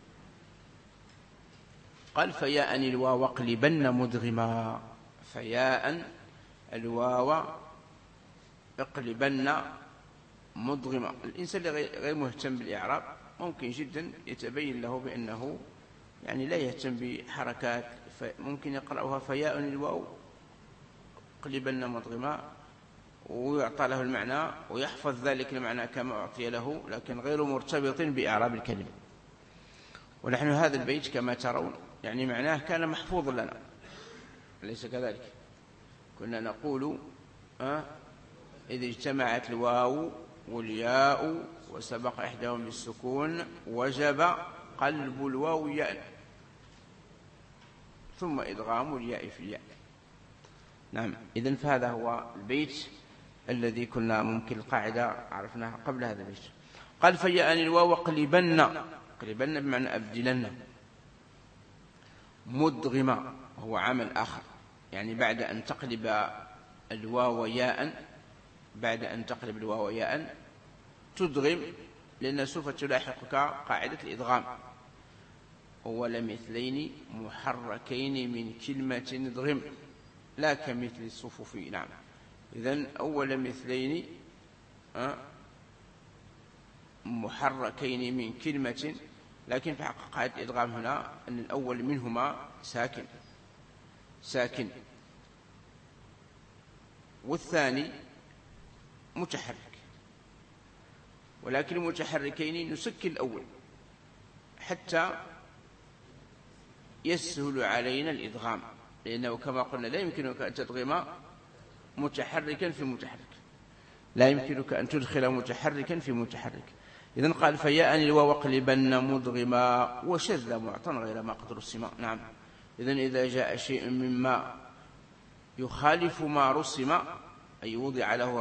قال فياء الواو اقلبن مدغما. فياء الواو اقلبن مدغما. الإنسان غير مهتم بالإعراب ممكن جدا يتبين له بأنه يعني لا يهتم بحركات، ممكن يقرأها فياء الواو اقلبن مدغما ويعطى له المعنى ويحفظ ذلك المعنى كما أعطي له، لكن غير مرتبط بإعراب الكلمة. ونحن هذا البيت كما ترون يعني معناه كان محفوظ لنا، أليس كذلك؟ كنا نقول إذا اجتمعت الواو والياء وسبق إحداهما بالسكون وجب قلب الواو ياء ثم إدغام الياء في الياء. نعم. إذن فهذا هو البيت الذي كنا ممكن القاعدة عرفناها قبل هذا البيت. قال فياء الواو اقلبن بمعنى أبدلن. مدغما هو عمل آخر، يعني بعد أن تقلب الواو ياء تدغم، لأن سوف تلاحقك قاعدة الإدغام. أول مثلين محركين من كلمة ادغم لا كمثل الصفوف. نعم. إذن أول مثلين محركين من كلمة، لكن في حقيقة قاعدة الإدغام هنا أن الأول منهما ساكن والثاني متحرك، ولكن المتحركين نسكن الأول حتى يسهل علينا الإدغام، لأنه كما قلنا لا يمكنك أن تدغم متحركا في متحرك، لا يمكنك أن تدخل متحركا في متحرك. إذن قال فياء الواو اقلبن مدغما وشذ معطى غير ما قد رسم. نعم. إذن إذا جاء شيء مما يخالف ما رسم أي وضع له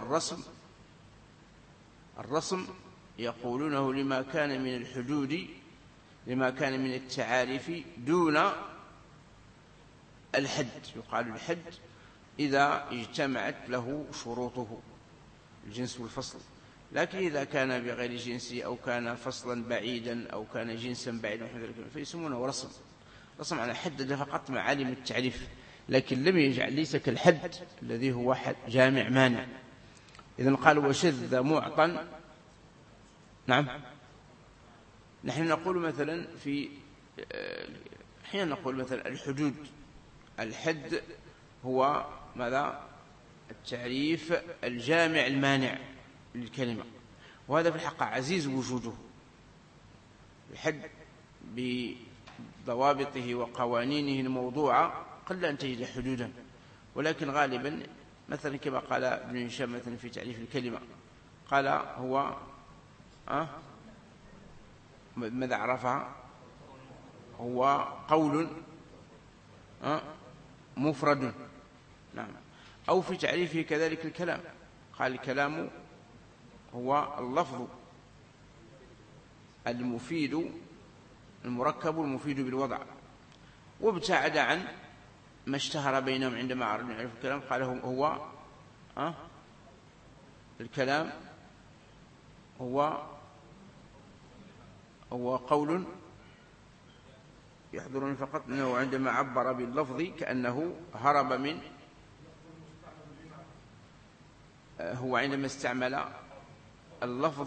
الرسم يقولونه لما كان من الحدود، لما كان من التعاريف دون الحد. يقال الحد إذا اجتمعت له شروطه الجنس والفصل، لكن إذا كان بغير جنسي أو كان فصلا بعيدا أو كان جنسا بعيدا فيسمونه رسم. رسم على حدد فقط معالم التعريف، لكن لم يجعل ليس كالحد الذي هو جامع مانع. إذن قال وشذ معطا. نعم، نحن نقول مثلا حين نقول مثلا الحدود، الحد هو ماذا؟ التعريف الجامع المانع للكلمة، وهذا في الحق عزيز وجوده. الحد بضوابطه وقوانينه الموضوعة قل أن تجد حدودا، ولكن غالبا مثلا كما قال ابن هشام مثلا في تعريف الكلمة، قال هو ماذا عرفها؟ هو قول مفرد. نعم. أو في تعريفه كذلك الكلام، قال الكلام هو اللفظ المفيد المركب المفيد بالوضع، وابتعد عن ما اشتهر بينهم عندما عرف الكلام، قال هو الكلام هو قول يحضرني فقط أنه عندما عبر باللفظ كأنه هرب من، هو عندما استعمل اللفظ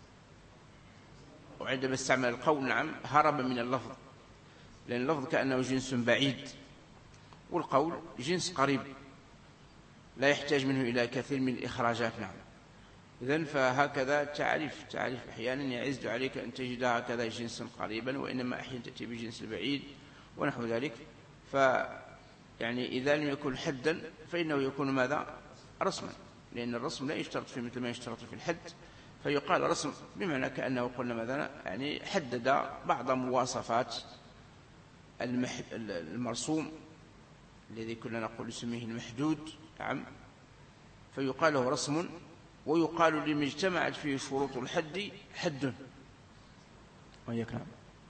وعندما استعمل القول نعم هرب من اللفظ، لأن اللفظ كأنه جنس بعيد، والقول جنس قريب لا يحتاج منه إلى كثير من الإخراجات. نعم. إذن فهكذا تعريف أحيانا يعز عليك أن تجد هكذا جنسا قريبا، وإنما أحيانا تأتي بجنس البعيد ونحو ذلك. يعني إذا لم يكن حدا فإنه يكون ماذا؟ رسما، لأن الرسم لا يشترط في مثل ما يشترط في الحد، فيقال رسم بمعنى كأنه قلنا مثلا يعني حدد بعض مواصفات المرسوم الذي كنا نقول نسميه المحدود. نعم. فيقال له رسم، ويقال لما اجتمعت فيه شروط الحد حد. نعم.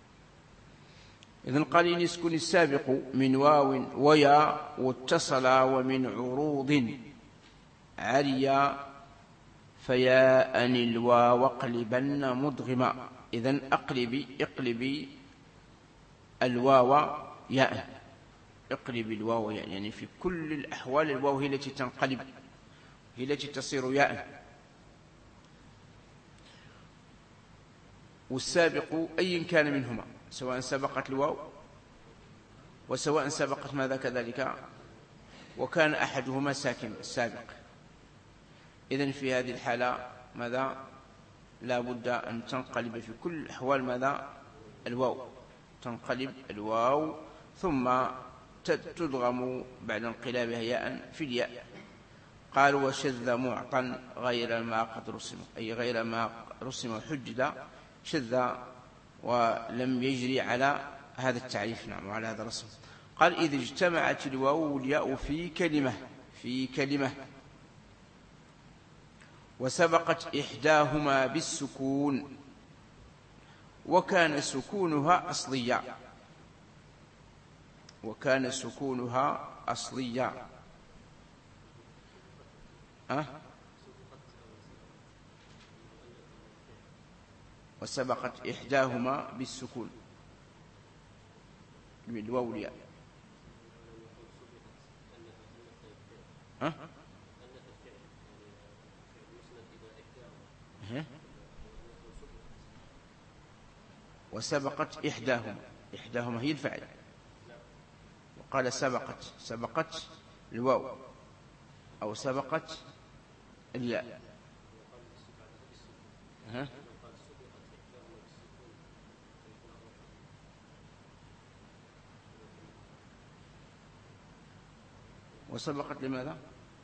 إذن قال إن يسكن السابق من واو ويا واتصل ومن عروض عريا فياء الواو اقلبن مدغما. إذن اقلبي الواو ياء، اقلب الواو ياء، يعني في كل الأحوال الواو هي التي تنقلب، هي التي تصير ياء. والسابق أي كان منهما، سواء سبقت الواو وسواء سبقت ماذا كذلك، وكان أحدهما ساكن السابق. إذن في هذه الحالة ماذا؟ لا بد أن تنقلب في كل الأحوال ماذا؟ الواو، تنقلب الواو ثم تدغم بعد انقلابها ياء في الياء. قال وشذ معطا غير ما قد رسم، أي غير ما رسم حجد، شذ ولم يجري على هذا التعريف. نعم. وعلى هذا الرسم. قال إذا اجتمعت الواو والياء في كلمة وسبقت إحداهما بالسكون وكان سكونها أصليا، وسبقت إحداهما بالسكون بالواو والياء. وسبقت إحداهما هي الفعل، وقال سبقت الواو أو سبقت الياء. وسبقت لماذا؟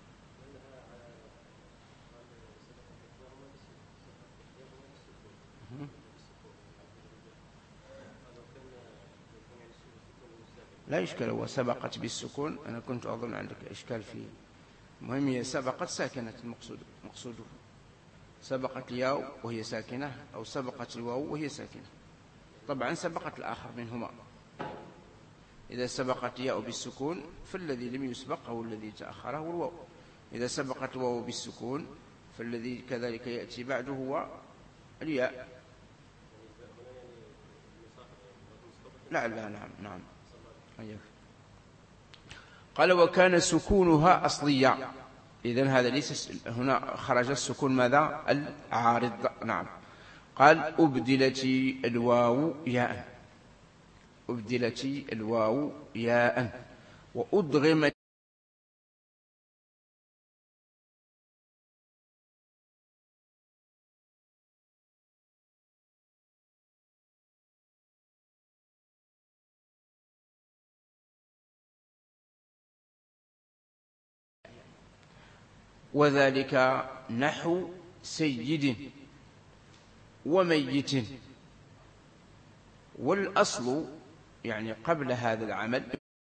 لا إشكال، وسبقت بالسكون أنا كنت أظن عندك إشكال فيه. المهم هي سبقت ساكنة، مقصوده سبقت الياء وهي ساكنة أو سبقت الواو وهي ساكنة. طبعا سبقت الآخر منهما. إذا سبقت الياء بالسكون فالذي لم يسبق أو الذي تأخره هو الواو. إذا سبقت الواو بالسكون فالذي كذلك يأتي بعده هو الياء. لا نعم. قال وكان سكونها أصليا. إذن هذا ليس هنا خرج السكون ماذا؟ العارض. نعم. قال أبدلت الواو ياء، أبدلت الواو ياء وأدغمت وذلك نحو سيد وميت. والأصل يعني قبل هذا العمل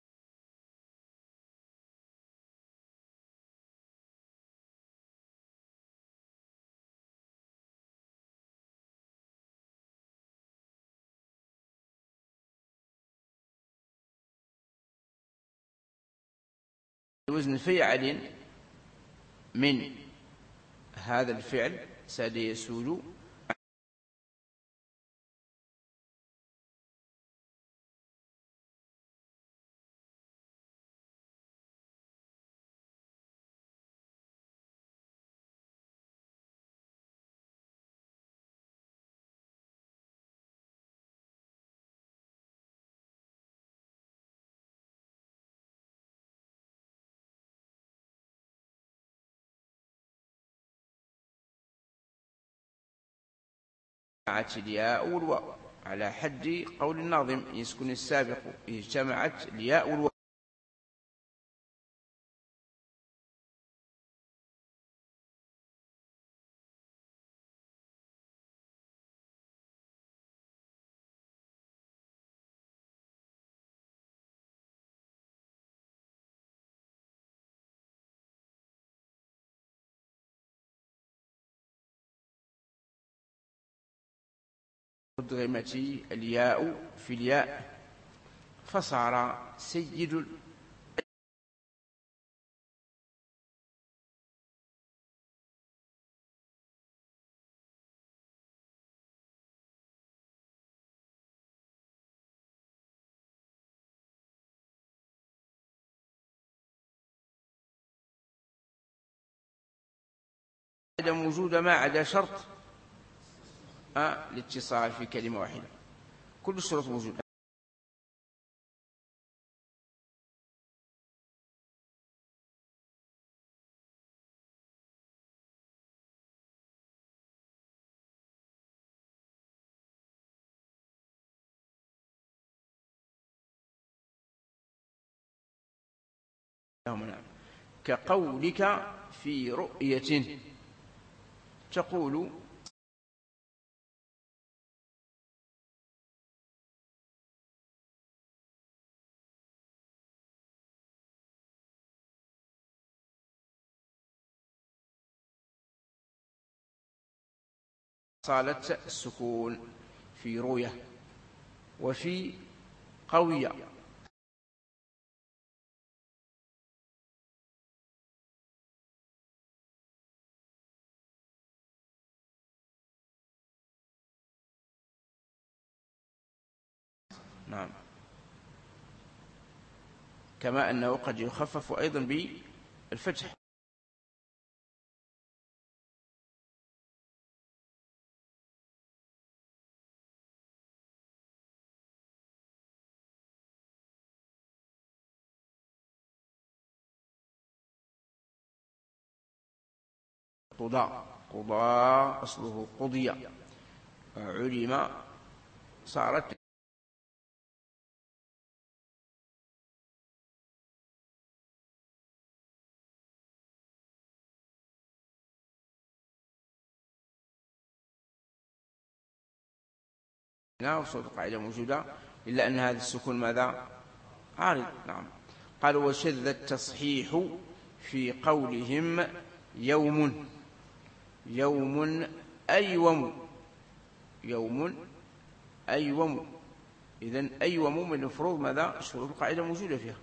وزن فعل من هذا الفعل ساد يسود اجتمعت الياء والواو على حد قول الناظم يسكن السابق اجتمعت الياء والواو. أدغمت الياء في الياء فصار سيد عدم وجود ما عدا شرط الاتصال في كلمة واحدة، كل الشروط موجودة. كقولك في رؤية تقول صالت السكون في رؤية وفي قوية. نعم. كما أنه قد يخفف أيضا بالفتح. قضاء أصله قضية علم صارت وصوت القاعدة موجودة إلا أن هذا السكون ماذا؟ عارض. نعم. قال وشذ التصحيح في قولهم يوم أيوم إذن أيوم من المفروض ماذا؟ شروط القاعدة موجودة فيها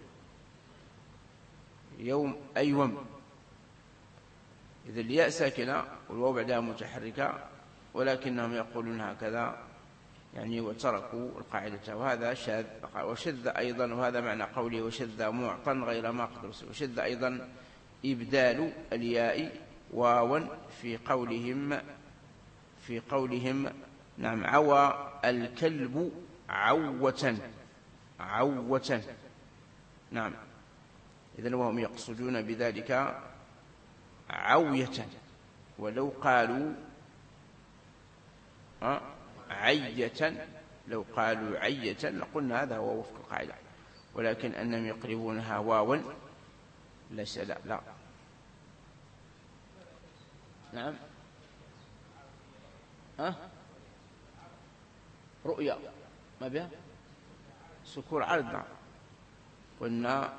يوم أيوم. إذن الياء ساكنة والواو بعدها متحركة ولكنهم يقولون هكذا يعني وتركوا القاعدة، وهذا شاذ. وشذ أيضا، وهذا معنى قوله وشذ معطا غير ما قد رسل. وشذ أيضا إبدال الياء واوا في قولهم نعم عوى الكلب عوة نعم. إذن وهم يقصدون بذلك عوية. ولو قالوا عية، لو قالوا عية لقلنا هذا هو وفق القاعدة، ولكن أنهم يقلبونها واوا ليس لا. نعم رؤيا ما بها سكون عرض. نعم قلنا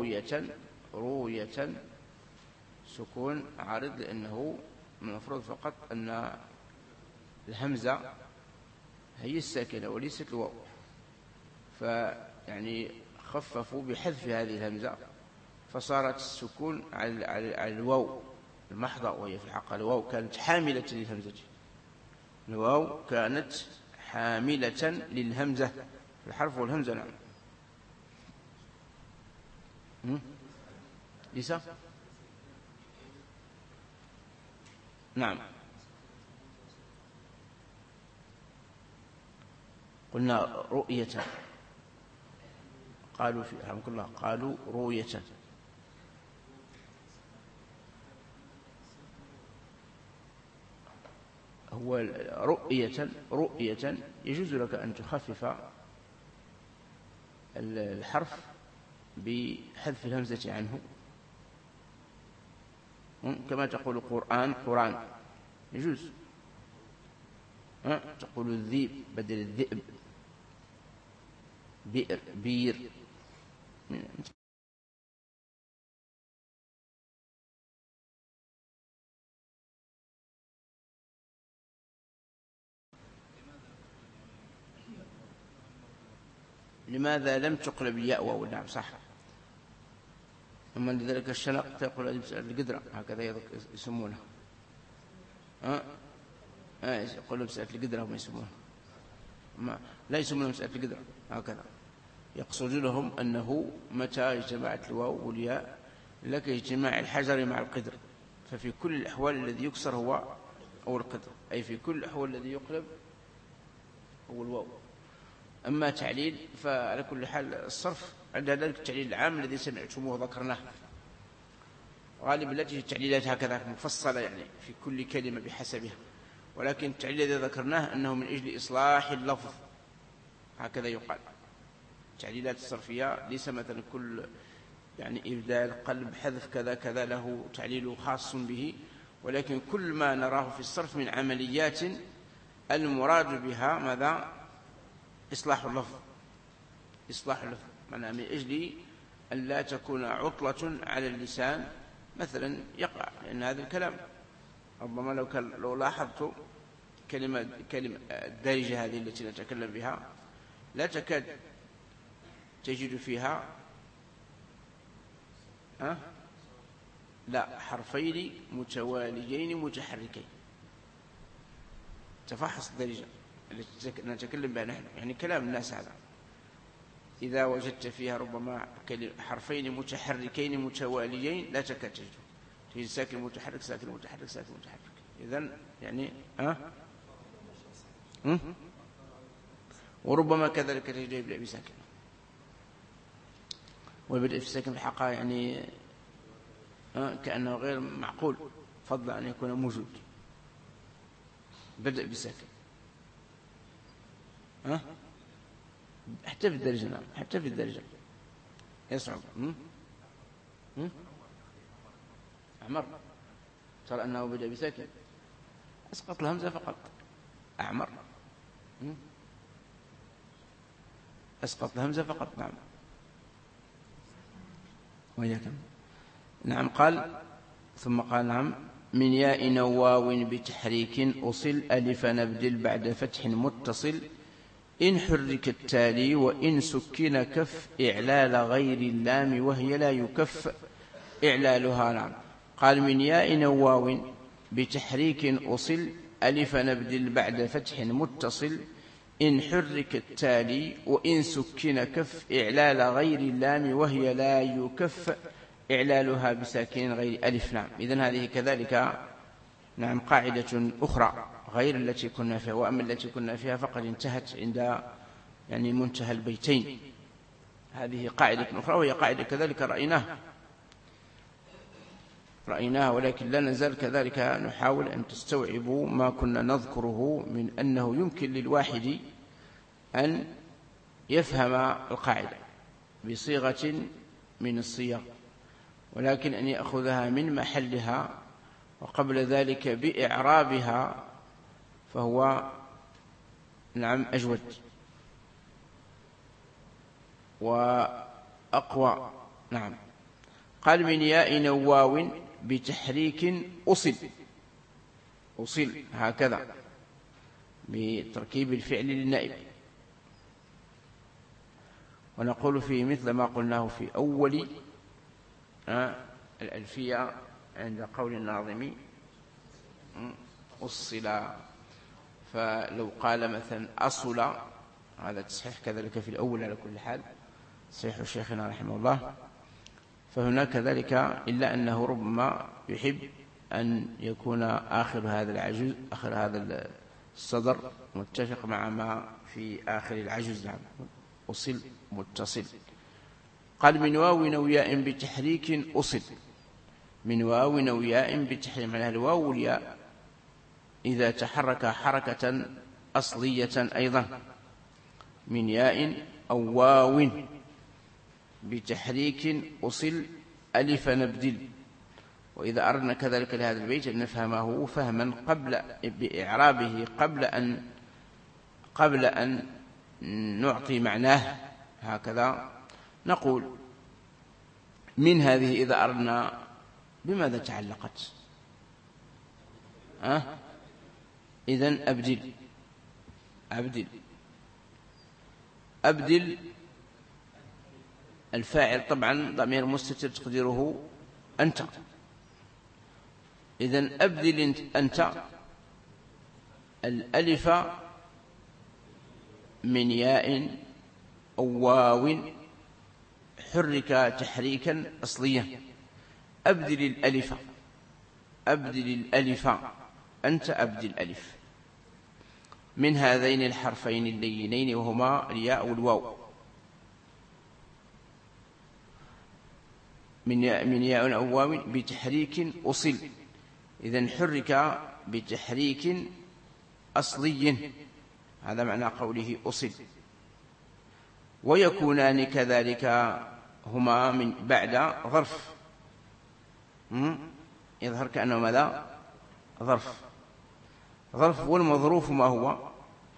روية سكون عارض، لأنه من المفروض فقط أن الهمزة هي الساكنة وليست الواو، فيعني خففوا بحذف هذه الهمزة فصارت السكون على الواو المحضة، وهي في الحقيقة الواو كانت حاملة للهمزة. الواو كانت حاملة للهمزة في الحرف والهمزة. نعم ليس نعم قلنا رؤية، قالوا في رحمة الله قالوا رؤية. هو رؤية يجوز لك أن تخفف الحرف بحذف الهمزة عنه، كما تقول قرآن يجوز. تقول الذئب بدل الذئب، بير. لماذا لم تقلب الياء واو؟ نعم صح. أما لذلك الشنق تقول القدرة، هكذا يسمونه. يقولوا مسألة القدرة هم يسمونه، لا يسمونه مسألة القدرة، هكذا يقصدونهم أنه متى اجتمعت الواو والياء لك اجتماع الحجر مع القدر، ففي كل الأحوال الذي يكسر هو أو القدر، أي في كل الأحوال الذي يقلب هو الواو. أما تعليل فعلى كل حال الصرف عند ذلك التعليل العام الذي سمعتموه ذكرناه، غالبا لا تجد تعليلات هكذا مفصلة يعني في كل كلمة بحسبها، ولكن التعليل الذي ذكرناه أنه من أجل إصلاح اللفظ، هكذا يقال. التعليلات الصرفية ليس مثلا كل يعني إبدال قلب حذف كذا كذا له تعليل خاص به، ولكن كل ما نراه في الصرف من عمليات المراد بها ماذا؟ إصلاح اللفظ. معناه من أجل أن لا تكون عطلة على اللسان مثلا يقع، لأن هذا الكلام ربما لو لاحظت كلمة الدارجة هذه التي نتكلم بها لا تكاد تجد فيها لا حرفين متواليين متحركين. تفحص الدارجة التي نتكلم بها نحن، يعني كلام الناس هذا، إذا وجدت فيها ربما حرفين متحركين متواليين لا تكاد تجد ساكن متحرك ساكن متحرك ساكن متحرك. إذن يعني وربما كذلك تجد بدء بساكن، والبدء في الساكن في الحقيقة يعني كأنه غير معقول، فضل أن يكون موجود. بدء بساكن حتى في الدرجة، نعم حتى في الدرجة يصعب. أعمر ترى أنه بدأ بساكن، أسقط الهمزة فقط. أعمر أسقط الهمزة فقط. نعم وإياكم. نعم قال ثم قال نعم من ياء نواو بتحريك أصل ألف نبدل بعد فتح متصل إن حرك التالي وإن سكن كف إعلال غير اللام وهي لا يكف إعلالها. نعم قال من ياء نواو بتحريك أصل ألف نبدل بعد فتح متصل إن حرك التالي وإن سكن كف إعلال غير اللام وهي لا يكف إعلالها بساكن غير ألف. نعم، إذن هذه كذلك نعم قاعدة أخرى غير التي كنا فيها، وأما التي كنا فيها فقد انتهت عند يعني منتهى البيتين. هذه قاعدة أخرى وهي قاعدة كذلك رأيناها، ولكن لا نزال كذلك نحاول أن تستوعبوا ما كنا نذكره من أنه يمكن للواحد أن يفهم القاعدة بصيغة من الصيغ، ولكن أن يأخذها من محلها وقبل ذلك بإعرابها فهو نعم أجود وأقوى. نعم، قال من ياء أو واو بتحريك أصل هكذا بتركيب الفعل للنائب، ونقول فيه مثل ما قلناه في أول الألفية عند قول الناظم أصل. فلو قال مثلا أصل، هذا تصحيح كذلك في الأول على كل حال، صحيح شيخنا رحمه الله. فهناك ذلك إلا أنه ربما يحب أن يكون آخر هذا الصدر متفق مع ما في آخر العجز. نعم، أصل متصل. قال من واو أو ياء بتحريك أصل، من واو أو ياء بتحريك، معناها الواو والياء إذا تحرك حركة أصلية أيضا، من ياء أو واو بتحريك أصل ألف نبدل. وإذا أردنا كذلك لهذا البيت أن نفهمه فهما قبل بإعرابه قبل أن نعطي معناه، هكذا نقول من هذه إذا أردنا بماذا تعلقت؟ إذن أبدل الفاعل طبعا ضمير مستتر تقديره أنت، إذن أبدل أنت الألف من ياء أو واو حرك تحريكا أصليا. أبدل الألف أنت أبدل الألف من هذين الحرفين اللينين وهما الياء والواو، من ياء أو واو بتحريك أصل، إذن حرك بتحريك أصلي، هذا معنى قوله أصل. ويكونان كذلك هما من بعد ظرف، يظهر كأنه ماذا؟ ظرف. والمظروف ما هو؟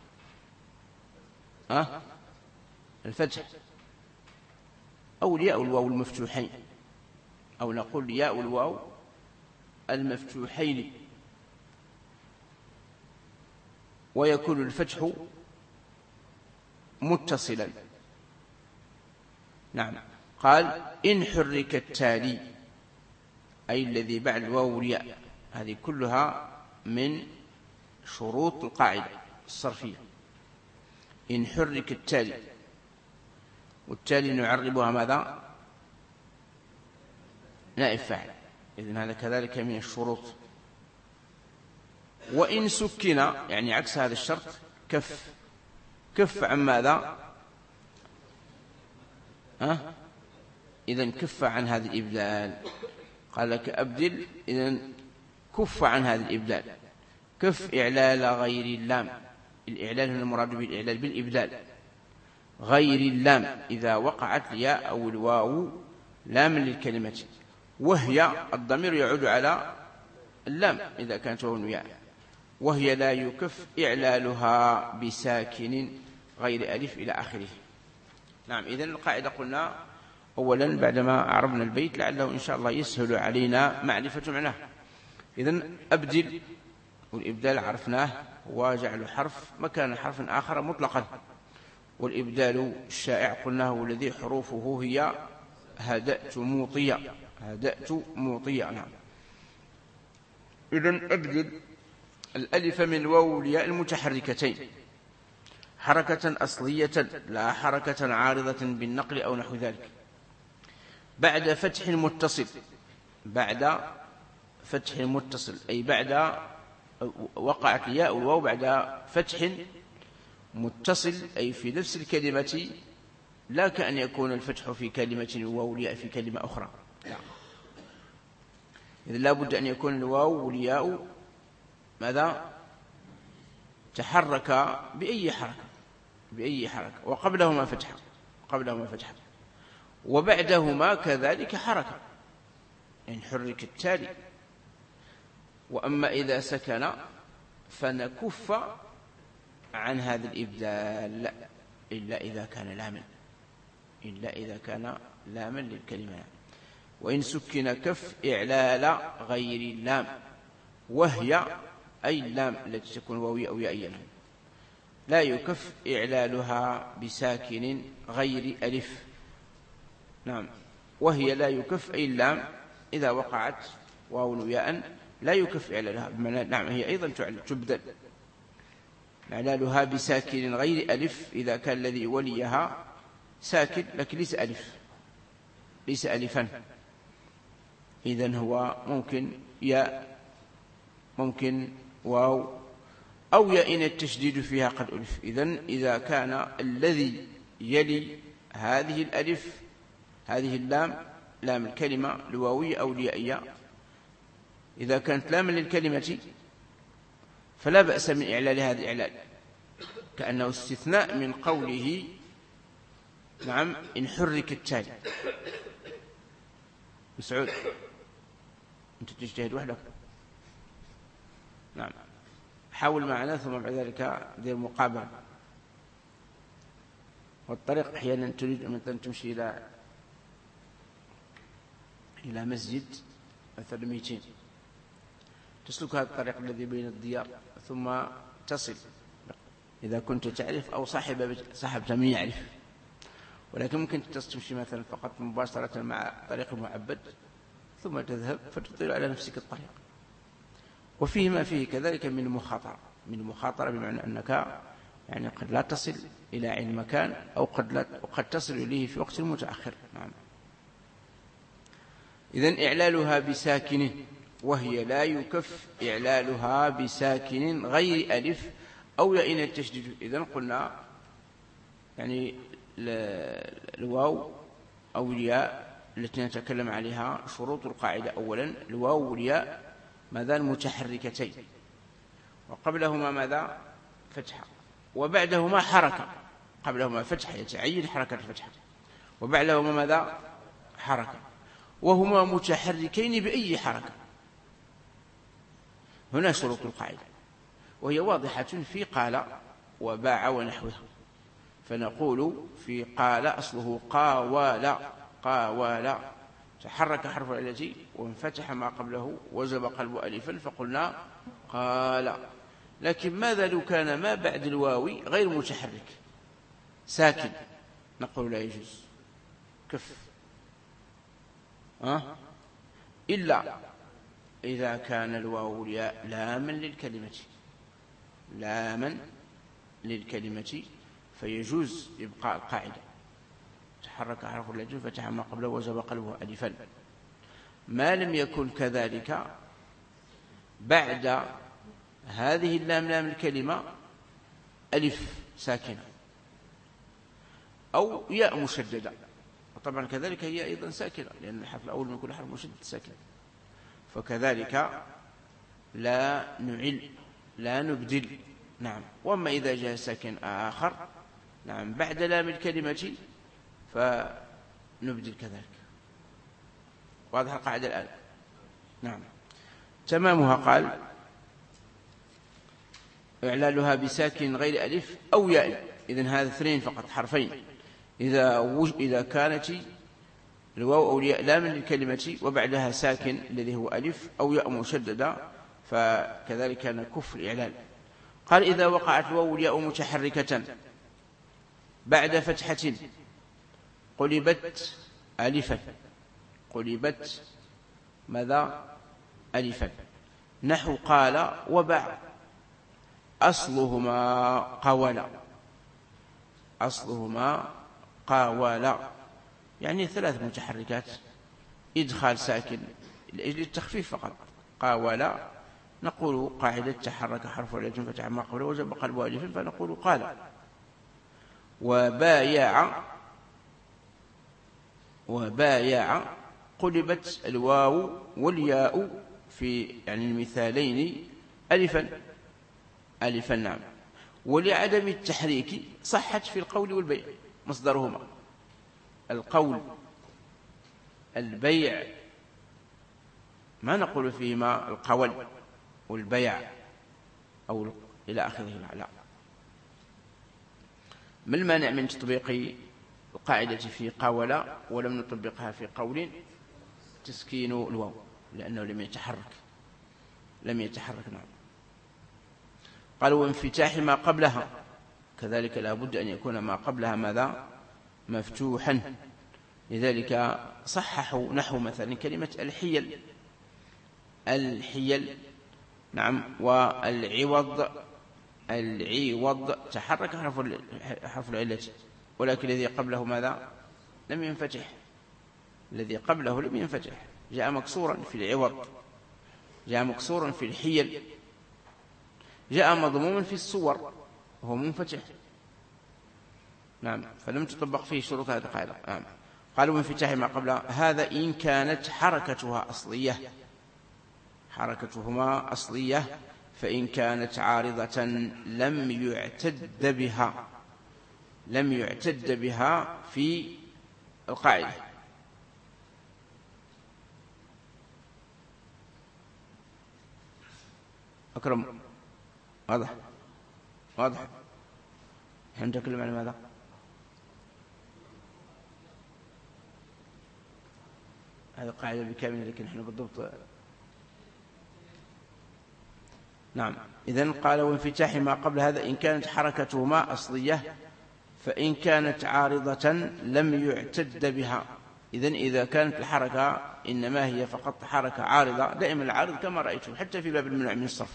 الفتح أو الياء والواو المفتوحين، أو نقول الياء والواو المفتوحين. ويكون الفتح متصلا. نعم، قال إن حرك التالي أي الذي بعد الواو والياء، هذه كلها من شروط القاعدة الصرفية. إن حرك التالي، والتالي نعربها ماذا؟ نائب فاعل، إذن هذا كذلك من الشروط. وإن سكن يعني عكس هذا الشرط كف عن ماذا؟ إذن كف عن هذا الإبدال. قال لك أبدل، إذن كف عن هذا الإبدال. كف إعلال غير اللام، الإعلال هنا المراد بالإعلال بالإبدال. غير اللام إذا وقعت الياء أو الواو لاما للكلمة، وهي الضمير يعود على اللام إذا كانت واو ياء، وهي لا يكف إعلالها بساكن غير ألف إلى آخره. نعم، إذن القاعدة قلنا أولا بعدما عربنا البيت لعله إن شاء الله يسهل علينا معرفة معناه. إذن أبدل، والإبدال عرفناه وجعل حرف مكان حرف آخر مطلقا. والإبدال الشائع قلناه والذي حروفه هي هدأت موطية. نعم، إذن أبدل الألف من الواو والياء المتحركتين. حركة أصلية لا حركة عارضة بالنقل أو نحو ذلك. بعد فتح متصل، بعد فتح متصل أي بعد وقعت الياء والواو بعد فتح متصل أي في نفس الكلمة، لا كأن يكون الفتح في كلمة والواو والياء في كلمة أخرى، لا. إذن لا بد أن يكون الواو والياء ماذا؟ تحرك بأي حركة وقبلهما فتحة وبعدهما كذلك حركة، إن حرك التالي. وأما إذا سكن فنكف عن هذا الإبدال إلا إذا كان لاما للكلمة. وإن سكن كف إعلال غير اللام، وهي أي اللام التي تكون واوية أو يائية، لا يكف إعلالها بساكن غير ألف. نعم، وهي لا يكف أي اللام إذا وقعت واو وياء لا يكف إعلالها، نعم هي أيضا تبدل. إعلالها بساكن غير ألف إذا كان الذي وليها ساكن لكن ليس ألفا، إذن هو ممكن ياء ممكن واو أو ياء التشديد فيها قد ألف. إذن إذا كان الذي يلي هذه الألف هذه اللام لام الكلمة الواوية أو اليائية، إذا كانت لاما للكلمة فلا بأس من إعلال هذا الإعلال، كأنه استثناء من قوله نعم إن حرك التالي. مسعود أنت تجتهد وحدك، نعم حاول معنا ثم بعد ذلك دير مقابلة. والطريق أحيانا تريد أن تمشي إلى مسجد مثلا 200 تسلك هذا الطريق الذي بين الديار ثم تصل إذا كنت تعرف أو صاحبت من يعرف، ولكن ممكن تمشي مثلا فقط مباشرة مع طريق معبد ثم تذهب فتطيل على نفسك الطريق. وفيه ما فيه كذلك من المخاطرة بمعنى أنك يعني قد لا تصل إلى عين مكان أو قد تصل إليه في وقت متأخر. نعم. إذن إعلالها بساكن، وهي لا يكف إعلالها بساكن غير ألف أو ياء التشديد. إذن قلنا يعني الواو أو الياء التي نتكلم عليها شروط القاعدة. أولا الواو والياء ماذا؟ متحركتين، وقبلهما ماذا؟ فتحة، وبعدهما حركة. قبلهما فتحة يتعين حركة الفتحة، وبعدهما ماذا؟ حركة، وهما متحركين بأي حركة. هنا شروط القاعدة، وهي واضحة في قال وباع ونحوها. فنقول في قال أصله قاوال تحرك حرف العلة وانفتح ما قبله وزب قلب ألفا فقلنا قال. لكن ماذا لو كان ما بعد الواو غير متحرك ساكن؟ نقول لا يجوز كف، إلا إذا كان الواو والياء لاما للكلمة فيجوز إبقاء القاعدة تحرك حرف العلة فتح ما قبله وزب قلبه ألفا. ما لم يكن كذلك بعد هذه اللام لام الكلمة ألف ساكنة أو ياء مشددة، وطبعا كذلك هي أيضا ساكنة لأن الحرف الأول من كل حرف مشدد ساكن، فكذلك لا نعل لا نبدل. نعم. وأما إذا جاء ساكن آخر نعم بعد لام الكلمة فنبدل كذلك. واضح القاعدة الآن؟ نعم. تمامها قال إعلالها بساكن غير ألف أو ياء. إذن هذا اثنين فقط حرفين. إذا كانت الواو أو الياء لاما للكلمة وبعدها ساكن الذي هو ألف أو ياء مشددة فكذلك نكف الإعلال. قال إذا وقعت الواو والياء متحركة بعد فتحة قلبت ألفا، قلبت ماذا؟ ألفا، نحو قال وباع أصلهما قولا. أصلهما قاولا، يعني 3 متحركات، إدخال ساكن لأجل التخفيف فقط. قاولا نقول قاعدة تحرك حرف علة فتح ما قبله وجب قلب ألف فنقول قال. وبايع قلبت الواو والياء في يعني المثالين ألفا نعم. ولعدم التحريك صحت في القول والبيع مصدرهما. القول البيع ما نقول فيهما القول والبيع أو إلى آخره، لا. ما المانع من تطبيق القاعدة في قاولة ولم نطبقها في قول؟ تسكين الواو لأنه لم يتحرك نعم. قالوا وانفتاح ما قبلها كذلك لا بد أن يكون ما قبلها ماذا؟ مفتوحا. لذلك صححوا نحو مثلا كلمة الحيل نعم، والعوض تحرك حرف العلة، ولكن الذي قبله ماذا؟ لم ينفتح. الذي قبله لم ينفتح، جاء مكسورا في العوض، جاء مكسورا في الحيل، جاء مضموما في الصور وهو منفتح نعم، فلم تطبق فيه شروط هذه القاعدة نعم. قالوا من فتح ما قبلها هذا إن كانت حركتهما أصلية، فإن كانت عارضة لم يعتد بها في القاعدة. أكرم واضح نحن نتكلم عن ماذا؟ هذه قاعدة بكامل لكن نحن بالضبط نعم. إذن قال وانفتاح ما قبل هذا إن كانت حركتهما أصلية، فإن كانت عارضة لم يعتد بها. إذن إذا كانت الحركة إنما هي فقط حركة عارضة، دائما العارض كما رأيتم حتى في باب المنع من الصرف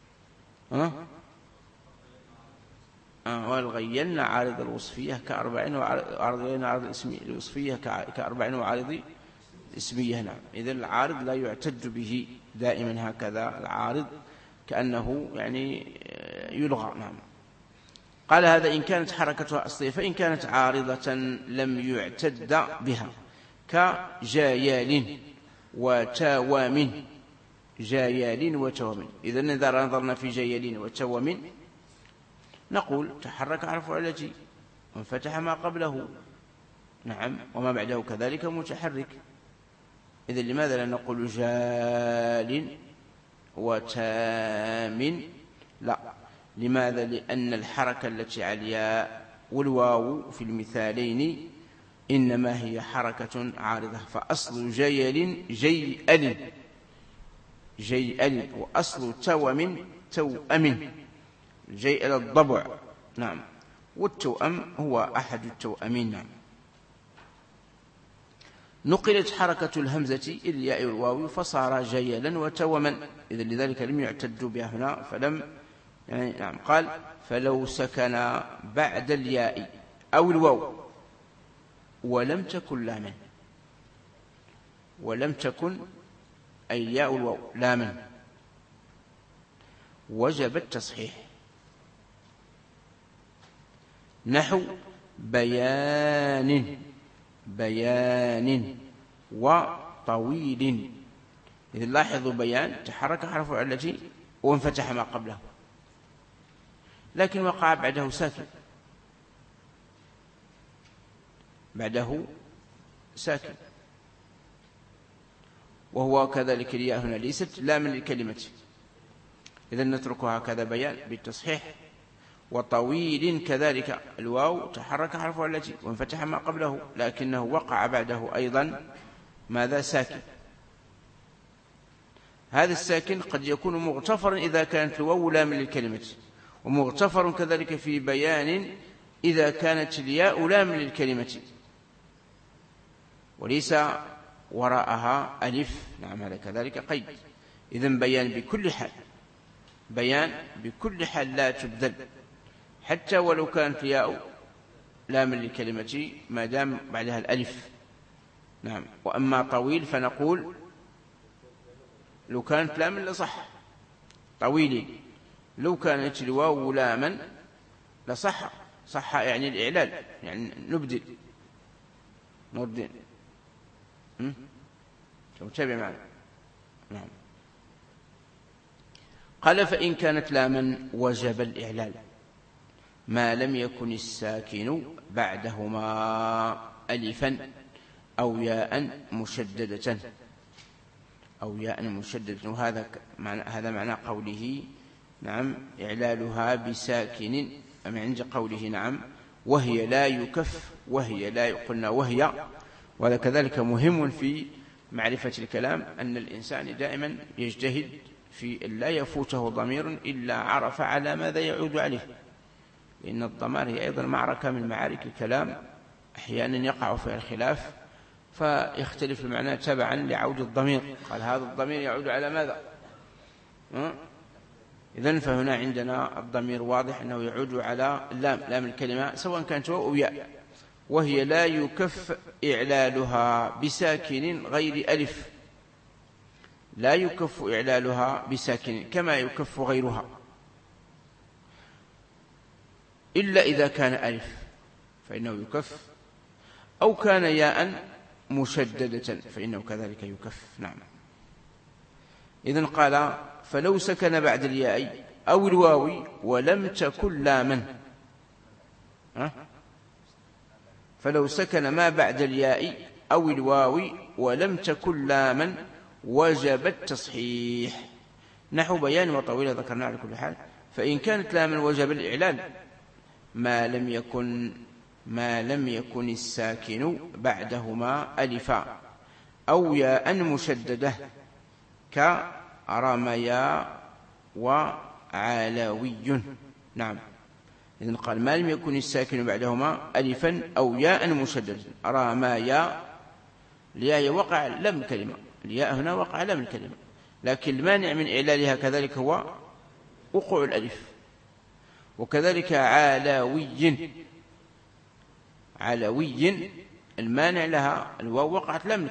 والغينا عارض الوصفية كأربعين وعارضين عارض الوصفية كأربعين وعارض الاسمية نعم. إذن العارض لا يعتد به دائما، هكذا العارض كأنه يعني يلغى نعم. قال هذا إن كانت حركتها أصلية، فإن كانت عارضة لم يعتد بها كجايال وتوام. إذن إذا نظرنا في جايال وتوام نقول تحرك حرف علة وانفتح ما قبله نعم، وما بعده كذلك متحرك. إذن لماذا لا نقول جال وتام؟ لا. لماذا؟ لأن الحركة التي عليها والواو في المثالين إنما هي حركة عارضة، فأصل جيل جيئل وأصل توأم جيئل الضبع نعم، والتوأم هو أحد التوأمين نعم. نقلت حركة الهمزة إلى الياء والواو فصار جيلا وتوما، إذن لذلك لم يعتدوا بها هنا فلم يعني نعم. قال فلو سكن بعد الياء أو الواو ولم تكن أي الياء والواو لاما وجب التصحيح، نحو بيان وطويل. إذن لاحظوا بيان تحرك حرف علة وانفتح ما قبله، لكن وقع بعده ساكن، وهو كذلك الياء هنا ليست لاما للكلمة، إذن نتركها هكذا بيان بالتصحيح. وطويل كذلك الواو تحرك حرف علة وانفتح ما قبله، لكنه وقع بعده أيضا ماذا؟ ساكن. هذا الساكن قد يكون مغتفرا إذا كانت الواو لاما للكلمة، ومغتفر كذلك في بيان إذا كانت الياء لاما للكلمة وليس وراءها ألف نعم، هذا كذلك قيد. إذن بيان بكل حال لا تبدل، حتى ولو كانت الياء لاما للكلمة ما دام بعدها الألف. نعم. وأما طويل فنقول لو كانت لاما لصح طويل، لو كانت الواو لاما لصح. صح يعني الإعلال، يعني نبدل تابع معنا. نعم. قال فإن كانت لاما وجب الإعلال ما لم يكن الساكن بعدهما ألفا أو ياء مشددة وهذا معنى قوله نعم إعلالها بساكن من عند قوله نعم وهي لا يكف، وهي لا قلنا وهي. وهذا كذلك مهم في معرفة الكلام، أن الإنسان دائما يجتهد في لا يفوته ضمير إلا عرف على ماذا يعود عليه، لأن الضمائر هي أيضا معركة من معارك الكلام، أحيانا يقع فيها الخلاف فيختلف المعنى تبعا لعود الضمير. قال هذا الضمير يعود على ماذا؟ إذن فهنا عندنا الضمير واضح أنه يعود على لام الكلمة سواء كانت واو أو ياء. وهي لا يكف إعلالها بساكن غير ألف، لا يكف إعلالها بساكن كما يكف غيرها، إلا إذا كان ألف فإنه يكف، أو كان ياء مشددة فإنه كذلك يكف. نعم. إذن قال فلو سكن بعد الياء أو الواو ولم تكن لاما، فلو سكن ما بعد الياء أو الواو ولم تكن لاما وجب التصحيح. نحو بيان وطويل ذكرنا على كل حال. فإن كانت لاما وجب الإعلال ما لم يكن الساكن بعدهما ألفا أو ياء مشددة كرميا وعلوي. نعم. إذن قال ما لم يكن الساكن بعدهما ألفا أو ياء مشددة. رميا الياء وقع لم كلمة، الياء هنا وقع لم الكلمة، لكن المانع من إعلالها كذلك هو وقوع الألف. وكذلك علوي المانع لها الواو وقعت لام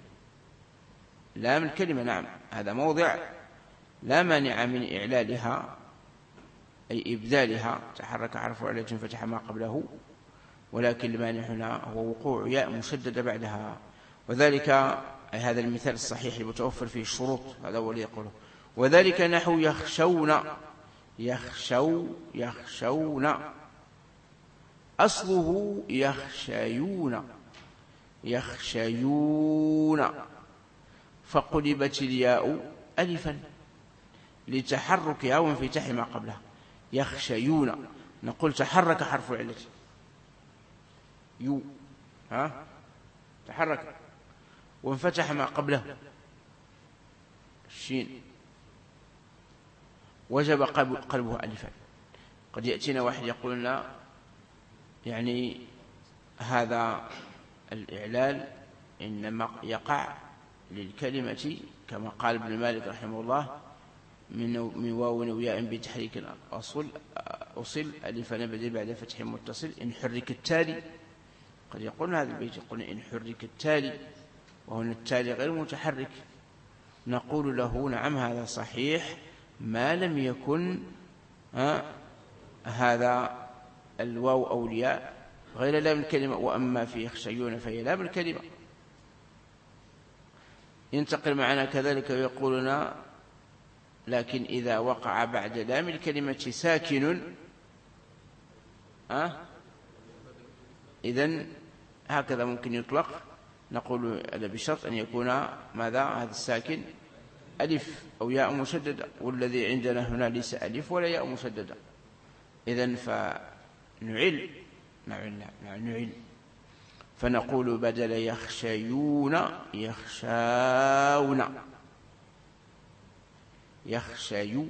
الكلمة. نعم. هذا موضع لا مانع من إعلالها أي إبدالها، تحرك حرف علة فتح ما قبله، ولكن المانع هنا هو وقوع ياء مشددة بعدها. وذلك هذا المثال الصحيح المتوفر فيه الشروط، هذا هو اللي يقوله. وذلك نحو يخشون أصله يخشيون فقلبت الياء ألفا لتحركها وانفتاح ما قبلها. يخشيون نقول تحرك حرف العلة تحرك وانفتح ما قبله الشين وجب قلبه ألفا. قد يأتينا واحد يقول لنا يعني هذا الإعلال إنما يقع للكلمة كما قال ابن مالك رحمه الله من واو وياء بتحريك أصل ألفا بدل بعد فتح متصل إن حرك التالي. قد يقول هذا البيت يقول إن حرك التالي وهنا التالي غير متحرك، نقول له نعم هذا صحيح ما لم يكن هذا الواو أو الياء غير لام الكلمة. وأما في يخشيون فهي لام الكلمة. ينتقل معنا كذلك ويقولنا لكن إذا وقع بعد لام الكلمة ساكن إذن هكذا ممكن يطلق. نقول هذا بشرط أن يكون ماذا هذا الساكن ألف أو ياء مشددة، والذي عندنا هنا ليس ألف ولا ياء مشددة. إذن فنعل فنقول بدل يخشون يخشون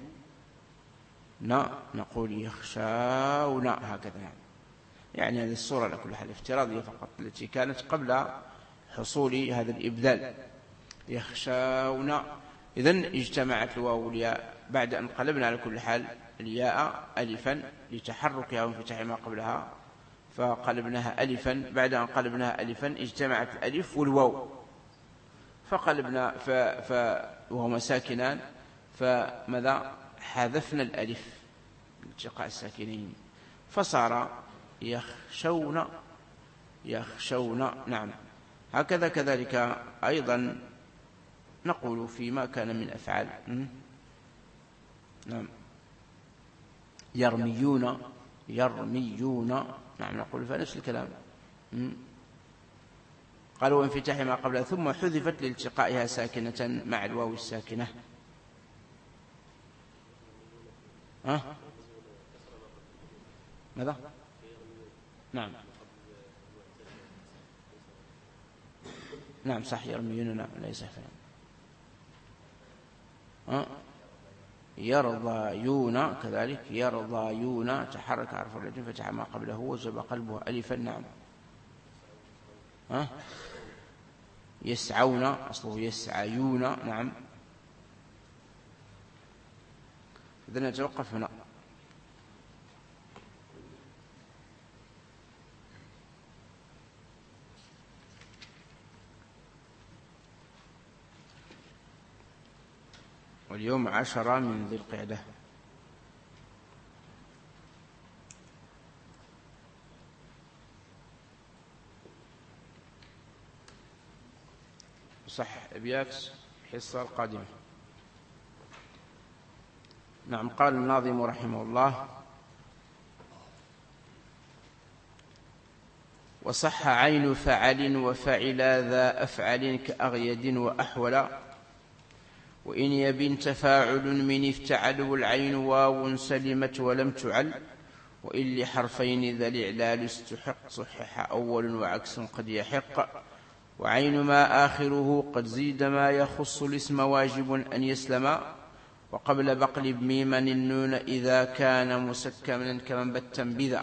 نقول يخشون هكذا. يعني هذه الصورة على كل حال افتراضية فقط التي كانت قبل حصول هذا الإبدال. يخشون إذن اجتمعت الواو والياء بعد أن قلبنا على كل حال الياء ألفا لتحركها وانفتاح ما قبلها، فقلبناها ألفا، بعد أن قلبناها ألفا اجتمعت الألف والواو فقلبنا وهما ساكنان، فماذا حذفنا الألف التقاء الساكنين فصار يخشون. نعم. هكذا كذلك أيضا نقول فيما كان من أفعال. نعم. يرميون. نعم نقول فنفس الكلام. قالوا وانفتاح ما قبلها ثم حذفت لالتقائها ساكنة مع الواو الساكنة. ماذا؟ نعم نعم صح يرميون. نعم ليس فهم. يرضايون كذلك يرضايون تحرك حرف الرجل فتح ما قبله وجب قلبه ألفا. نعم. يسعون أصله يسعيون. نعم. إذن نتوقف هنا. واليوم 10 من ذي القعدة. صح أبيات الحصة القادمة. نعم. قال الناظم رحمه الله: وصح عين فعل وفعل ذا أفعل كأغيد وأحول، وإن يبن تفاعل من افتعل والعين واو سلمت ولم تعل، وإن لحرفين ذا الإعلال استحق صحح أول وعكس قد يحق، وعين ما آخره قد زيد ما يخص الاسم واجب أن يسلم، وقبل بقلب ميما النون إذا كان مسكنا كمن بتا بذا.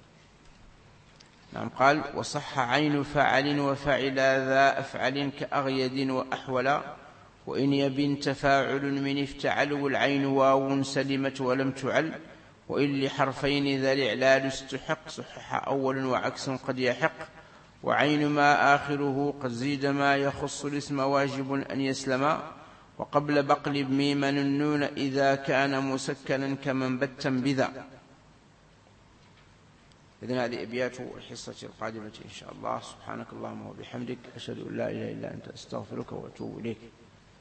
نعم. قال وصح عين فعل وفعل ذا أفعل كأغيد وأحول، وإن يبن تفاعل من افتعل والعين واو سلمت ولم تعل، وإن لحرفين ذا الإعلال استحق صحح أول وعكس قد يحق، وعين ما آخره قد زيد ما يخص الاسم واجب أن يسلم، وقبل بقلب ميما النون إذا كان مسكنا كمن بتا بذا. إذن هذه أبيات الحصة القادمة إن شاء الله. سبحانك اللهم وبحمدك أشهد أن لا إله إلا أنت أستغفرك وأتوب إليك.